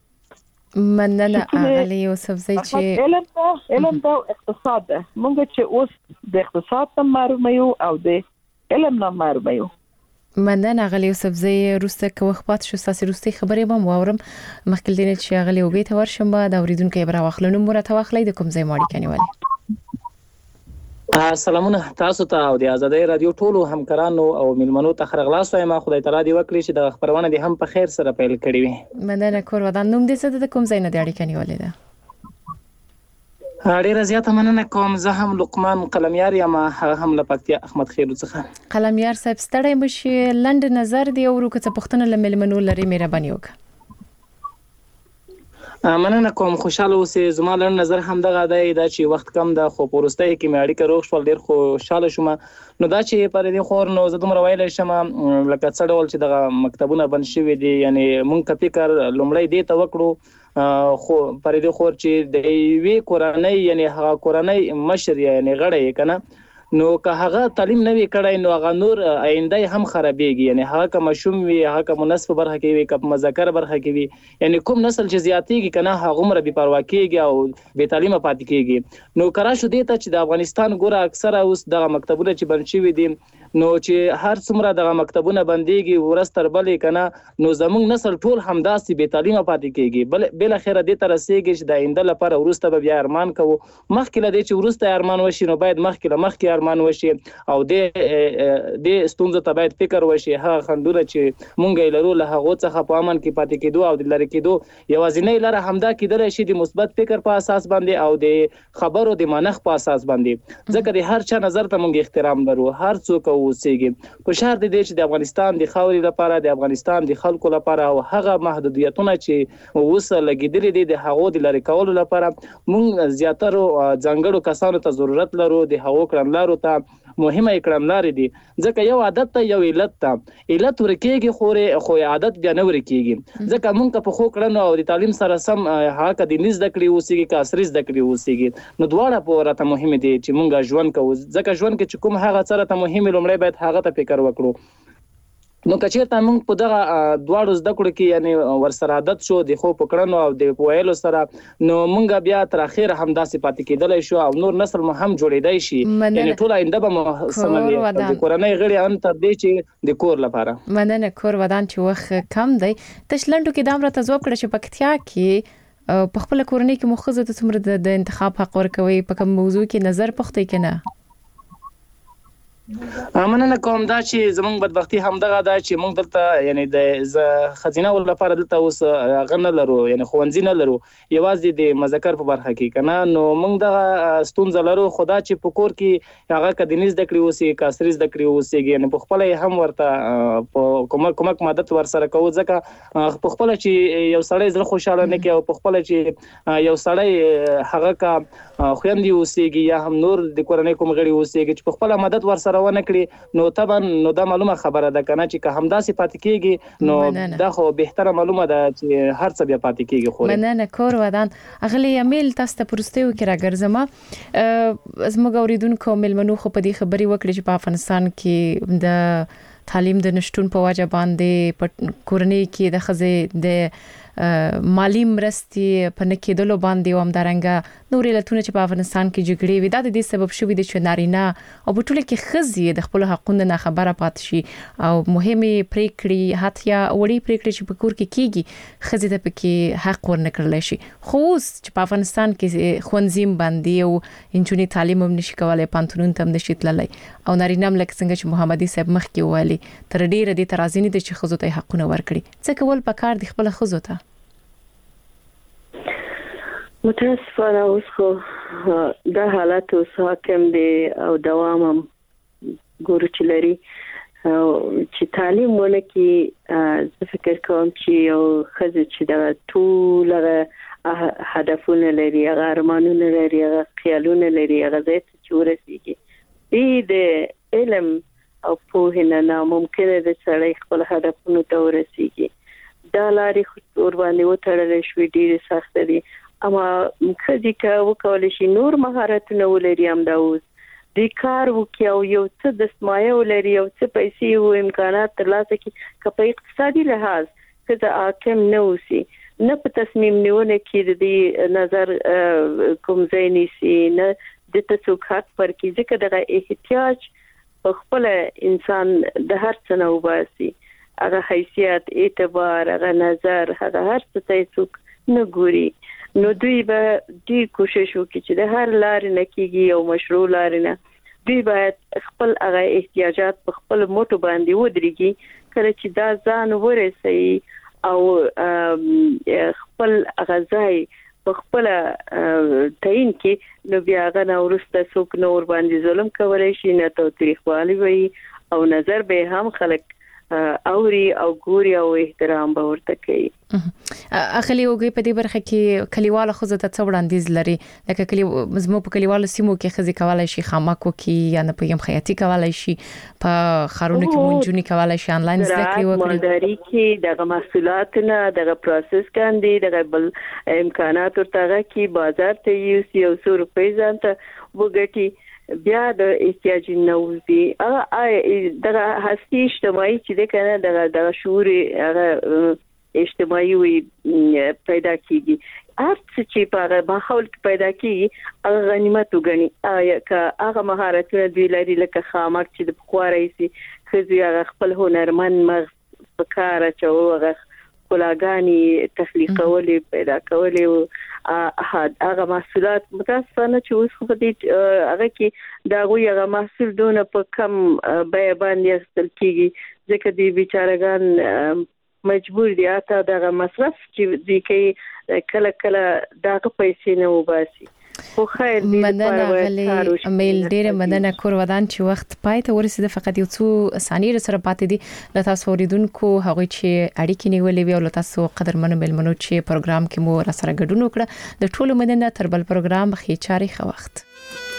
مننه اغلی یوسف زی چې علم دا علم دا اقتصاد ده موږ چې اوس د اقتصاد ته معلومه یو او د علم نه معلومه یو مننه اغلی یوسف زی روسته که وخت شو ساسي روستي خبرې به مورم مخکې دینه چې اغلی وګی ته ورشم به دا اوریدونکو برا واخلنو مور ته واخلې د کوم ځای ماړی کنيوالي سلامونه تاسو ته او د آزادۍ رادیو ټولو همکارانو او ملمنو ته خرغلاس وایم خدای تعالی دې وکړي چې د خبرونه دې هم په خیر سره پیل کړي وي مننه کور ودان نوم دې څه د کوم ځای نه دی اړیکه نیولې ده ډیره زیاته مننه کوم زه هم لقمان قلمیار یم هم لپکتیا احمد خیرو څخه قلمیار صاحب ستړی مشي لند نظر دی او ورکه پښتنه لملمنو لري مهرباني وکړه مننه کوم، خوشاله اوسې. زما لړ نظر هم دغه دی دا چې وخت کم ده خو پورستای کې مې اړیکه روغ شول، ډیر خوشاله شوم. نو دا چې پر دې خور نو زه دومره ویلی شم لکه څه ډول چې دغه مکتبونه بند شوي دي، یعنی مونږ که فکر لومړی دې ته وکړو خو پر دې خور چې د یوې کورنۍ یعنی هغه کورنۍ مشر یعنی غړی یې که نه، نو که هغه تعلیم نه وي کړی نو هغه نور آینده هم خرابېږي. یعنی هغه که ماشوم وي، هغه که منصف برخه کې وي، که مذکر برخه کې وي، یعنی کوم نسل چې زیاتېږي که نه هغومره بې پروا کېږي او بې تعلیمه پاتې کېږي. نو که راشو دې ته چې د افغانستان ګوره اکثره اوس دغه مکتبونه چې بند شوي دي، نو چې هر څومره دغه مکتبونه بندېږي ورځ تر بلې که نه، نو زموږ نسل ټول همداسې بې تعلیمه پاتې کېږي. بل بالاخره دې ته رسېږي چې د آینده لپاره وروسته به بیا ارمان کوو. مخکې له دې چې وروسته ارمان وشي نو باید مخکې له مخکې ارمان وشي او د د ستونزو ته باید فکر وشي. هغه خنډونه چې مونږ یې لرو له هغو څخه په امن کې پاتې کېدو او د لرې کېدو یوازینۍ لاره همدا کېدلی شي د مثبت فکر په اساس باندې او د خبرو د مانخ په اساس باندې، ځکه د هر چا نظر ته مونږ احترام لرو، هر څوک اوسېږي. په شرط دی چې د افغانستان د خاورې لپاره، د افغانستان د خلکو لپاره او هغه محدودیتونه چې اوس لګېدلي دي د هغو د لرې کولو لپاره مونږ زیاترو ځانګړو کسانو ته ضرورت لرو، د هغو کړنلارو ته مهمه کړنلارې دي. ځکه یو عادت ته یو علت ته علت ورکېږي خو خو عادت بیا نه ورکېږي. ځکه مونږ که په ښو کړنو او د تعلیم سره سم هغه که دیني زده کړې اوسېږي که عصري زده کړې اوسېږي، نو دواړه په راته مهمې دي چې مونږ ژوند کوو. ځکه ژوند کې چې کوم هغه څه راته مهمې لومړی باید هغه ته فکر وکړو. نو که چېرته موږ په دغه دواړو زده کړو کې یعنې ورسره عادت شو د ښو په کړنو او د ویلو سره، نو موږ بیا تر اخره همداسې پاتې کېدلی شو او نور نسل مو هم جوړېدی شي. یعنې ټوله آینده به مو سمه وي د کورنۍ غړي ان تر دې چې د کور لپاره. مننه. کور ودان چې وخت کم دی، تش لنډو کې دا هم راته ځواب کړه چې پکتیا کې په خپله کورنۍ کې مو ښځو ته څومره د انتخاب حق ورکوئ، په کوم موضوع کې نظر پوښتئ که نه؟ مننه کوم. دا چې زمونږ بدبختي همدغه ده چې موږ دلته یعنی د ښځینه ول لپاره دلته اوس هغه نه لرو، یعنی ښوونځي نه لرو، یوازې د مذکر په برخه کې که نه. نو موږ دغه ستونزه لرو، خو دا چې په کور کې هغه که دیني زده کړې اوسي که عصري زده کړې اوسېږي، یعنې په خپله یې هم ورته په کومک کومک مدد ورسره کوو. ځکه په خپله چې یو سړی زړه خوشحاله نه کړي او په خپله چې یو سړی هغه که خویندې اوسېږي یا هم نور د کورنۍ کوم غړي اوسېږي چې په خپله مدد ورسره ونه کړي، نو طبعا نو دا معلومه خبره ده که نه چې که همداسې پاتې کېږي نو دا خو بهتره معلومه ده چې هر څه بیا پاتې کېږي. خو مننه. کور ودان اغلی امیل تاسو ته پرستیو کې راګرځم. زموږ اوریدونکو ملمنو خو په دې خبرې وکړي چې په افغانستان کې د تعلیم د نشټون په وجه باندې په کورنۍ کې د ښځې د مالی مرستې په نه کېدلو باندې او همدارنګه نور علتونه چې په افغانستان کې جګړې وي دا د دې سبب شوي دي چې نارینه او په ټوله کې ښځې د خپلو حقونو نه خبره پاتې شي او مهمې پریکړې حتی وړې پریکړې چې په کور کې کېږي ښځې ته پکې حق ورنه کړلی شي. خو اوس چې په افغانستان کې ښوونځي هم بندي او نجونې تعلیم هم نشي کولی، پوهنتونونو ته هم نشي تللی او نارینه هم لکه څنګه چې محمدي صاحب مخکې وویلي تر ډېره دې ته راضي نه دي چې ښځو ته یې حقونه ورکړي. څه کول پکار دي خپله ښځو ته؟ متاسفانه اوس خو دا حالات اوس حاکم دی او دوام هم ګورو چې لري چې تعلیم ونه کې. زه فکر کوم چې یو ښځه چې دا ټول هغه هدفونه لري، هغه ارمانونه لري، هغه خیالونه لري، هغه ځای ته چې ورسېږي، دې د علم او پوهې نه ناممکنه ده سړی خپل هدفونو ته ورسېږي. دا لارې خو ورباندې وتړلی شوې ډېرې سخته دي، اما ښځې که وکولی شي نور مهارتونه ولري همدا اوس د کار وکړي او یو څه دستمایه ولري، یو څه پیسې او امکانات ترلاسه کړي، که په اقتصادي لحاظ ښځه حاکم نه اوسي، نه په تصمیم نیونه کې د دې نظر کوم ځای نیسي، نه د ته څوک حق ورکړي، ځکه دغه احتیاج په خپله انسان د هر څه نه وباسي، هغه حیثیت، اعتبار، هغه نظر، هغه هر څه ته څوک نه ګوري. نو دوی به ډېر کوشش وکړي چې د هر لارې نه کېږي یو مشروع لارې نه، دوی باید خپل هغه احتیاجات په خپل موټو باندې ودرېږي. کله چې دا ځان ورسوي او خپل هغه ځای په خپل تعین کې، نو بیا هغه نه وروسته څوک نه ورباندې ظلم کولی شي، نه تاوتریخوالي وي او نظر به هم خلک اوري او ګوري او احترام به ورته کوي. اخلي وګي په دې برخه کې کلیواله خو زته څو وړاندیز لري لکه کلی مزمو په کلیواله سیمو کې خزي کولای شي خامکو کې یا نه پېم خیاطي کولای شي په خارونو کې مونږونی کولای شي انلاین زده کړې وکړي مالداري کې دغه محصولات نه دغه پروسس کاندي دغه بل امکانات ورته کې بازار ته یو یو سو روپۍ ځانته وګټي بیا د احتیاج نوځي هغه دغه هستی اجتماعي چې د کنه دغه د شعور هغه اجتماعي وي پیدا کیږي هر څه چې په ماحول کې پیدا کیږي هغه غنیمت وګڼي که هغه مهارتونه دی لري لکه خامک چې د بخواري سي خزي هغه خپل هنرمن مغز په کار چوغه کلاګانی تخلیقولې پیدا کولې هغه محصولات متاسفانه چې اوس خو دې هغه کې دا غوي هغه محصول دونه په کم بیه باندې اخیستل کیږي ځکه دې بیچارهګان مجبور دي اته دغه مصرف چې دې کې کله کله دغه پیسې نه وباسي. خو خیر دې مننه غلي میل ډېر مننه کور ودان چې وخت پای ته ورسېد فقط یو څو ثانیې سره پاتې دي ل تاسو اوریدونکو هغه چې اړیکې نیولې وي او ل تاسو قدرمنو ملمنو چې پروګرام کې مو را سره ګډون وکړه د ټولو مننه تر بل پروګرام خې چاري خو وخت